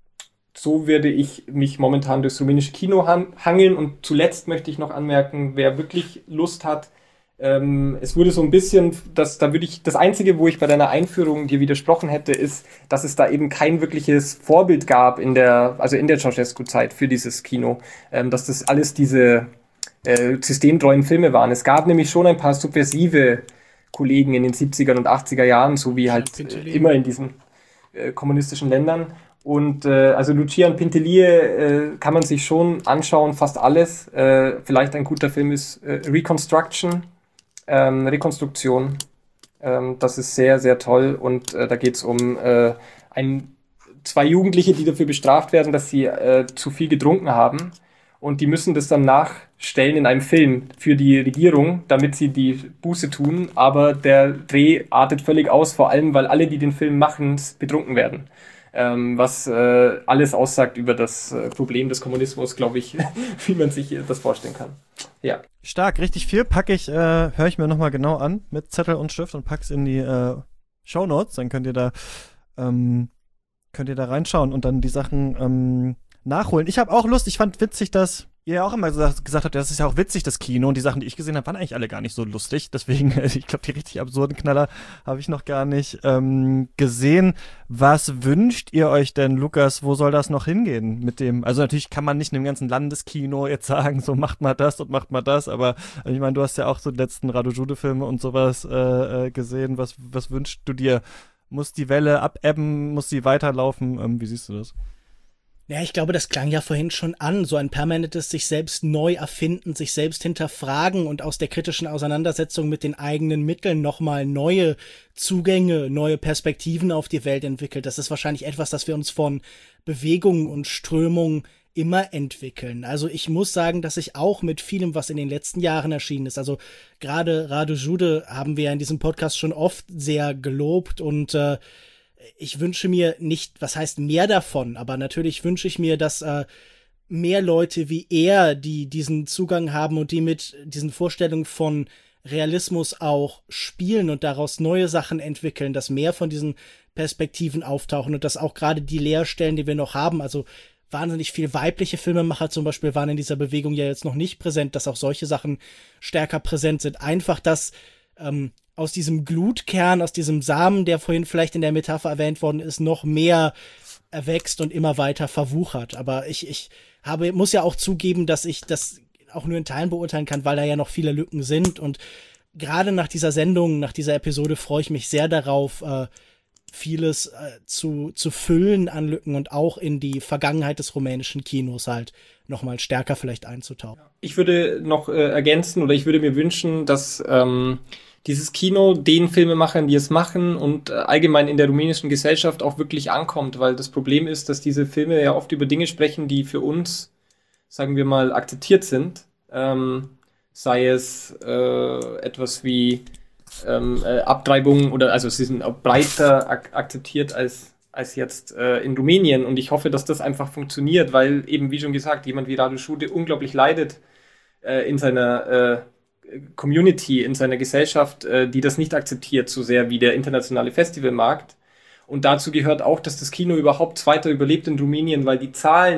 so werde ich mich momentan durchs rumänische Kino han- hangeln. Und zuletzt möchte ich noch anmerken, wer wirklich Lust hat, Ähm, es wurde so ein bisschen, das, da würde ich, das Einzige, wo ich bei deiner Einführung dir widersprochen hätte, ist, dass es da eben kein wirkliches Vorbild gab in der, also in der Ceausescu-Zeit für dieses Kino, ähm, dass das alles diese äh, systemtreuen Filme waren. Es gab nämlich schon ein paar subversive Kollegen in den siebzigern und achtziger Jahren, so wie halt äh, immer in diesen äh, kommunistischen Ländern. Und äh, also Lucian Pintelie äh, kann man sich schon anschauen, fast alles. Äh, vielleicht ein guter Film ist äh, Reconstruction. Ähm, Rekonstruktion. Ähm, das ist sehr, sehr toll und äh, da geht es um äh, ein, zwei Jugendliche, die dafür bestraft werden, dass sie äh, zu viel getrunken haben und die müssen das dann nachstellen in einem Film für die Regierung, damit sie die Buße tun, aber der Dreh artet völlig aus, vor allem, weil alle, die den Film machen, betrunken werden. Ähm, was äh, alles aussagt über das äh, Problem des Kommunismus, glaube ich, wie man sich das vorstellen kann. Ja. Stark, richtig viel packe ich, äh, höre ich mir nochmal genau an mit Zettel und Stift und pack's in die äh, Shownotes, dann könnt ihr da ähm, könnt ihr da reinschauen und dann die Sachen ähm, nachholen. Ich habe auch Lust, ich fand witzig, dass ihr ja auch immer gesagt, gesagt habt, das ist ja auch witzig, das Kino, und die Sachen, die ich gesehen habe, waren eigentlich alle gar nicht so lustig. Deswegen, ich glaube, die richtig absurden Knaller habe ich noch gar nicht ähm, gesehen. Was wünscht ihr euch denn, Lukas? Wo soll das noch hingehen mit dem? Also natürlich kann man nicht in dem ganzen Landeskino jetzt sagen, so macht mal das und macht mal das, aber ich meine, du hast ja auch so die letzten Radu Jude-Filme und sowas äh, gesehen. Was, was wünschst du dir? Muss die Welle abebben? Muss sie weiterlaufen? Ähm, wie siehst du das? Ja, ich glaube, das klang ja vorhin schon an, so ein permanentes sich selbst neu erfinden, sich selbst hinterfragen und aus der kritischen Auseinandersetzung mit den eigenen Mitteln nochmal neue Zugänge, neue Perspektiven auf die Welt entwickelt. Das ist wahrscheinlich etwas, das wir uns von Bewegungen und Strömungen immer entwickeln. Also ich muss sagen, dass ich auch mit vielem, was in den letzten Jahren erschienen ist, also gerade Radu Jude haben wir ja in diesem Podcast schon oft sehr gelobt und äh, ich wünsche mir nicht, was heißt mehr davon, aber natürlich wünsche ich mir, dass äh, mehr Leute wie er, die diesen Zugang haben und die mit diesen Vorstellungen von Realismus auch spielen und daraus neue Sachen entwickeln, dass mehr von diesen Perspektiven auftauchen und dass auch gerade die Leerstellen, die wir noch haben, also wahnsinnig viele weibliche Filmemacher zum Beispiel waren in dieser Bewegung ja jetzt noch nicht präsent, dass auch solche Sachen stärker präsent sind. Einfach, dass ähm, aus diesem Glutkern, aus diesem Samen, der vorhin vielleicht in der Metapher erwähnt worden ist, noch mehr erwächst und immer weiter verwuchert. Aber ich, ich habe, muss ja auch zugeben, dass ich das auch nur in Teilen beurteilen kann, weil da ja noch viele Lücken sind. Und gerade nach dieser Sendung, nach dieser Episode freue ich mich sehr darauf, äh, vieles äh, zu, zu füllen an Lücken und auch in die Vergangenheit des rumänischen Kinos halt nochmal stärker vielleicht einzutauchen. Ich würde noch äh, ergänzen oder ich würde mir wünschen, dass ähm, dieses Kino den Filmemachern, die es machen und äh, allgemein in der rumänischen Gesellschaft auch wirklich ankommt, weil das Problem ist, dass diese Filme ja oft über Dinge sprechen, die für uns, sagen wir mal, akzeptiert sind. Ähm, sei es äh, etwas wie ähm, äh, Abtreibung oder also sie sind auch breiter ak- akzeptiert als als jetzt äh, in Rumänien und ich hoffe, dass das einfach funktioniert, weil eben, wie schon gesagt, jemand wie Radu Jude unglaublich leidet äh, in seiner äh, Community, in seiner Gesellschaft, äh, die das nicht akzeptiert, so sehr wie der internationale Festivalmarkt. Und dazu gehört auch, dass das Kino überhaupt weiter überlebt in Rumänien, weil die Zahlen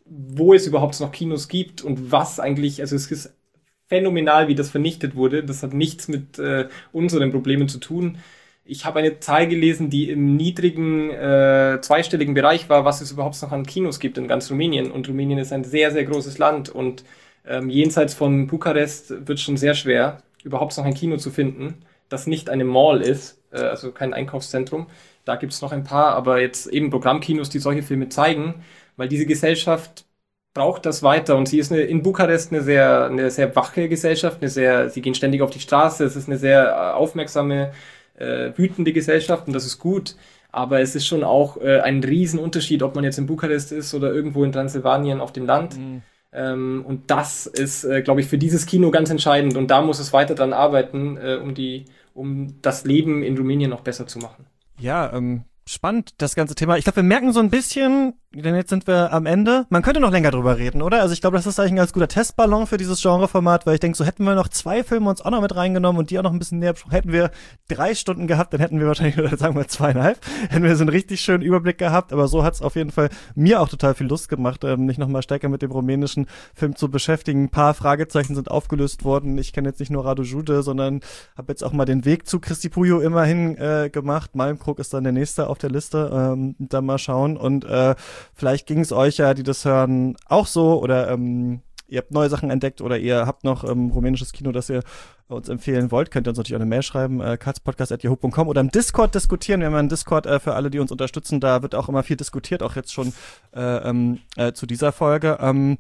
wo es überhaupt noch Kinos gibt und was eigentlich, also es ist phänomenal, wie das vernichtet wurde. Das hat nichts mit äh, unseren Problemen zu tun. Ich habe eine Zahl gelesen, die im niedrigen, äh, zweistelligen Bereich war, was es überhaupt noch an Kinos gibt in ganz Rumänien. Und Rumänien ist ein sehr, sehr großes Land. Und ähm, jenseits von Bukarest wird es schon sehr schwer, überhaupt noch ein Kino zu finden, das nicht eine Mall ist, äh, also kein Einkaufszentrum. Da gibt es noch ein paar, aber jetzt eben Programmkinos, die solche Filme zeigen, weil diese Gesellschaft braucht das weiter. Und sie ist eine, in Bukarest eine sehr, eine sehr wache Gesellschaft, eine sehr, sie gehen ständig auf die Straße, es ist eine sehr aufmerksame, äh, wütende Gesellschaft und das ist gut. Aber es ist schon auch äh, ein Riesenunterschied, ob man jetzt in Bukarest ist oder irgendwo in Transsilvanien auf dem Land. Mhm. Ähm, und das ist, äh, glaube ich, für dieses Kino ganz entscheidend. Und da muss es weiter dran arbeiten, äh, um die, um das Leben in Rumänien noch besser zu machen. Ja, ähm, spannend, das ganze Thema. Ich glaube, wir merken so ein bisschen, denn jetzt sind wir am Ende. Man könnte noch länger drüber reden, oder? Also ich glaube, das ist eigentlich ein ganz guter Testballon für dieses Genreformat, weil ich denke, so hätten wir noch zwei Filme uns auch noch mit reingenommen und die auch noch ein bisschen näher besprochen. Hätten wir drei Stunden gehabt, dann hätten wir wahrscheinlich, oder sagen wir zweieinhalb, hätten wir so einen richtig schönen Überblick gehabt. Aber so hat es auf jeden Fall mir auch total viel Lust gemacht, ähm, mich nochmal stärker mit dem rumänischen Film zu beschäftigen. Ein paar Fragezeichen sind aufgelöst worden. Ich kenne jetzt nicht nur Radu Jude, sondern habe jetzt auch mal den Weg zu Cristi Puiu immerhin äh, gemacht. Malmkrog ist dann der nächste auf der Liste. Ähm, dann mal schauen und äh, vielleicht ging es euch ja, die das hören, auch so oder ähm, ihr habt neue Sachen entdeckt oder ihr habt noch ähm, rumänisches Kino, das ihr uns empfehlen wollt, könnt ihr uns natürlich auch eine Mail schreiben, äh, katzpodcast at yahoo punkt com oder im Discord diskutieren. Wir haben einen Discord äh, für alle, die uns unterstützen. Da wird auch immer viel diskutiert, auch jetzt schon äh, ähm, äh, zu dieser Folge. Ähm,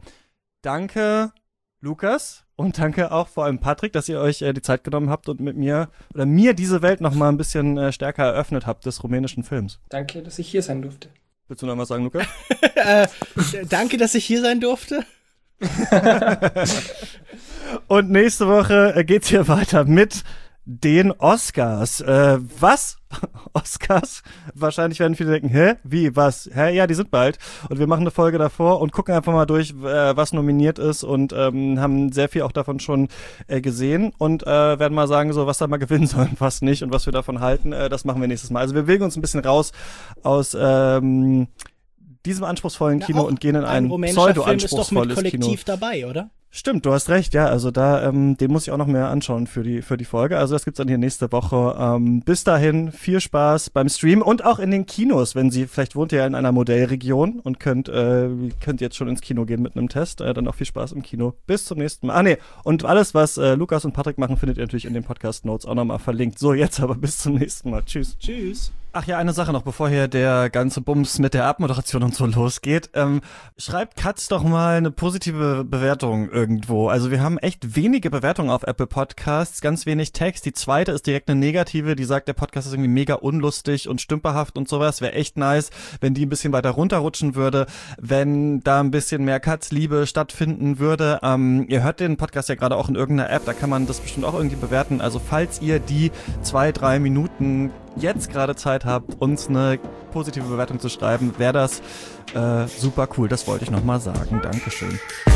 danke, Lukas. Und danke auch vor allem Patrick, dass ihr euch äh, die Zeit genommen habt und mit mir oder mir diese Welt noch mal ein bisschen äh, stärker eröffnet habt des rumänischen Films. Danke, dass ich hier sein durfte. Willst du noch was sagen, Lukas? äh, danke, dass ich hier sein durfte. Und nächste Woche äh, geht's hier weiter mit den Oscars. Äh, was? Oscars? Wahrscheinlich werden viele denken, hä? Wie? Was? Hä? Ja, die sind bald. Und wir machen eine Folge davor und gucken einfach mal durch, äh, was nominiert ist und ähm, haben sehr viel auch davon schon äh, gesehen und äh, werden mal sagen, so was da mal gewinnen soll und was nicht und was wir davon halten. Äh, das machen wir nächstes Mal. Also wir bewegen uns ein bisschen raus aus ähm, diesem anspruchsvollen Kino Na, und gehen in ein, ein pseudo-anspruchsvolles Film ist doch mit Kollektiv Kino. dabei, oder? Stimmt, du hast recht, ja, also da, ähm, den muss ich auch noch mehr anschauen für die für die Folge. Also das gibt's dann hier nächste Woche. Ähm, bis dahin, viel Spaß beim Stream und auch in den Kinos, wenn Sie, vielleicht wohnt ihr ja in einer Modellregion und könnt äh, könnt jetzt schon ins Kino gehen mit einem Test, äh, dann auch viel Spaß im Kino. Bis zum nächsten Mal. Ah nee, und alles, was äh, Lukas und Patrick machen, findet ihr natürlich in den Podcast-Notes auch nochmal verlinkt. So, jetzt aber bis zum nächsten Mal. Tschüss. Tschüss. Ach ja, eine Sache noch, bevor hier der ganze Bums mit der Abmoderation und so losgeht. Ähm, schreibt Katz doch mal eine positive Bewertung irgendwo. Also wir haben echt wenige Bewertungen auf Apple Podcasts, ganz wenig Text. Die zweite ist direkt eine negative, die sagt, der Podcast ist irgendwie mega unlustig und stümperhaft und sowas. Wäre echt nice, wenn die ein bisschen weiter runterrutschen würde, wenn da ein bisschen mehr Katz-Liebe stattfinden würde. Ähm, ihr hört den Podcast ja gerade auch in irgendeiner App, da kann man das bestimmt auch irgendwie bewerten. Also falls ihr die zwei, drei Minuten jetzt gerade Zeit habt, uns eine positive Bewertung zu schreiben, wäre das äh, super cool. Das wollte ich nochmal sagen. Dankeschön.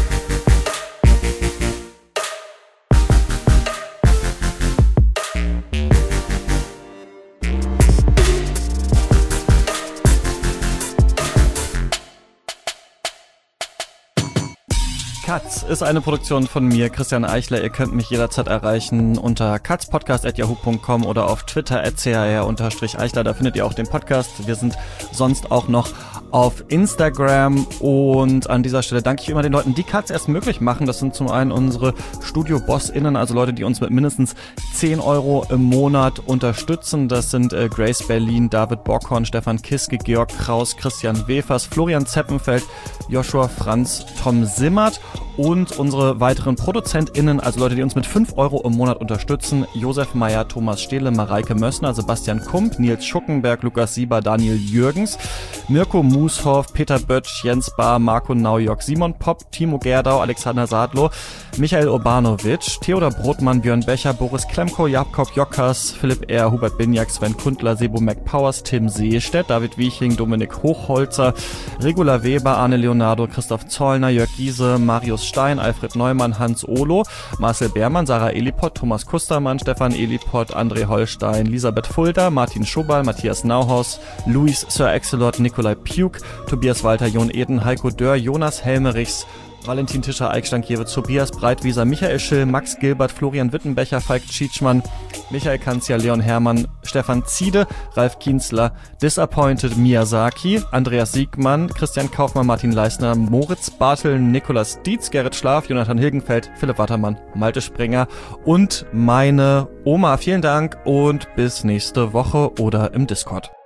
Katz ist eine Produktion von mir, Christian Eichler. Ihr könnt mich jederzeit erreichen unter katzpodcast at yahoo punkt com oder auf Twitter at c h r Eichler. Da findet ihr auch den Podcast. Wir sind sonst auch noch auf Instagram. Und an dieser Stelle danke ich immer den Leuten, die Katz erst möglich machen. Das sind zum einen unsere Studio-BossInnen, also Leute, die uns mit mindestens zehn Euro im Monat unterstützen. Das sind äh, Grace Berlin, David Bockhorn, Stefan Kiske, Georg Kraus, Christian Wefers, Florian Zeppenfeld, Joshua Franz, Tom Simmert. Und unsere weiteren ProduzentInnen, also Leute, die uns mit fünf Euro im Monat unterstützen: Josef Meyer, Thomas Stehle, Mareike Mössner, Sebastian Kump, Nils Schuckenberg, Lukas Sieber, Daniel Jürgens, Mirko Mushoff, Peter Böttsch, Jens Bahr, Marco Naujok, Simon Popp, Timo Gerdau, Alexander Sadlo, Michael Urbanovic, Theodor Brotmann, Björn Becher, Boris Klemko, Jakob Jockers, Philipp R., Hubert Binjak, Sven Kundler, Sebo McPowers, Tim Seestedt, David Wieching, Dominik Hochholzer, Regula Weber, Arne Leonardo, Christoph Zollner, Jörg Giese, Mario Marius Stein, Alfred Neumann, Hans Ohlo, Marcel Beermann, Sarah Eliport, Thomas Kustermann, Stefan Eliport, André Holstein, Elisabeth Fulda, Martin Schobal, Matthias Nauhaus, Luis Sir Axelot, Nikolai Puk, Tobias Walter, Jon Eden, Heiko Dörr, Jonas Helmerichs, Valentin Tischer, Eik Stankiewicz, Tobias Breitwieser, Michael Schill, Max Gilbert, Florian Wittenbecher, Falk Tschitschmann, Michael Kanzia, Leon Hermann, Stefan Ziede, Ralf Kienzler, Disappointed Miyazaki, Andreas Siegmann, Christian Kaufmann, Martin Leisner, Moritz Bartel, Nikolas Dietz, Gerrit Schlaf, Jonathan Hilgenfeld, Philipp Wattermann, Malte Springer und meine Oma. Vielen Dank und bis nächste Woche oder im Discord.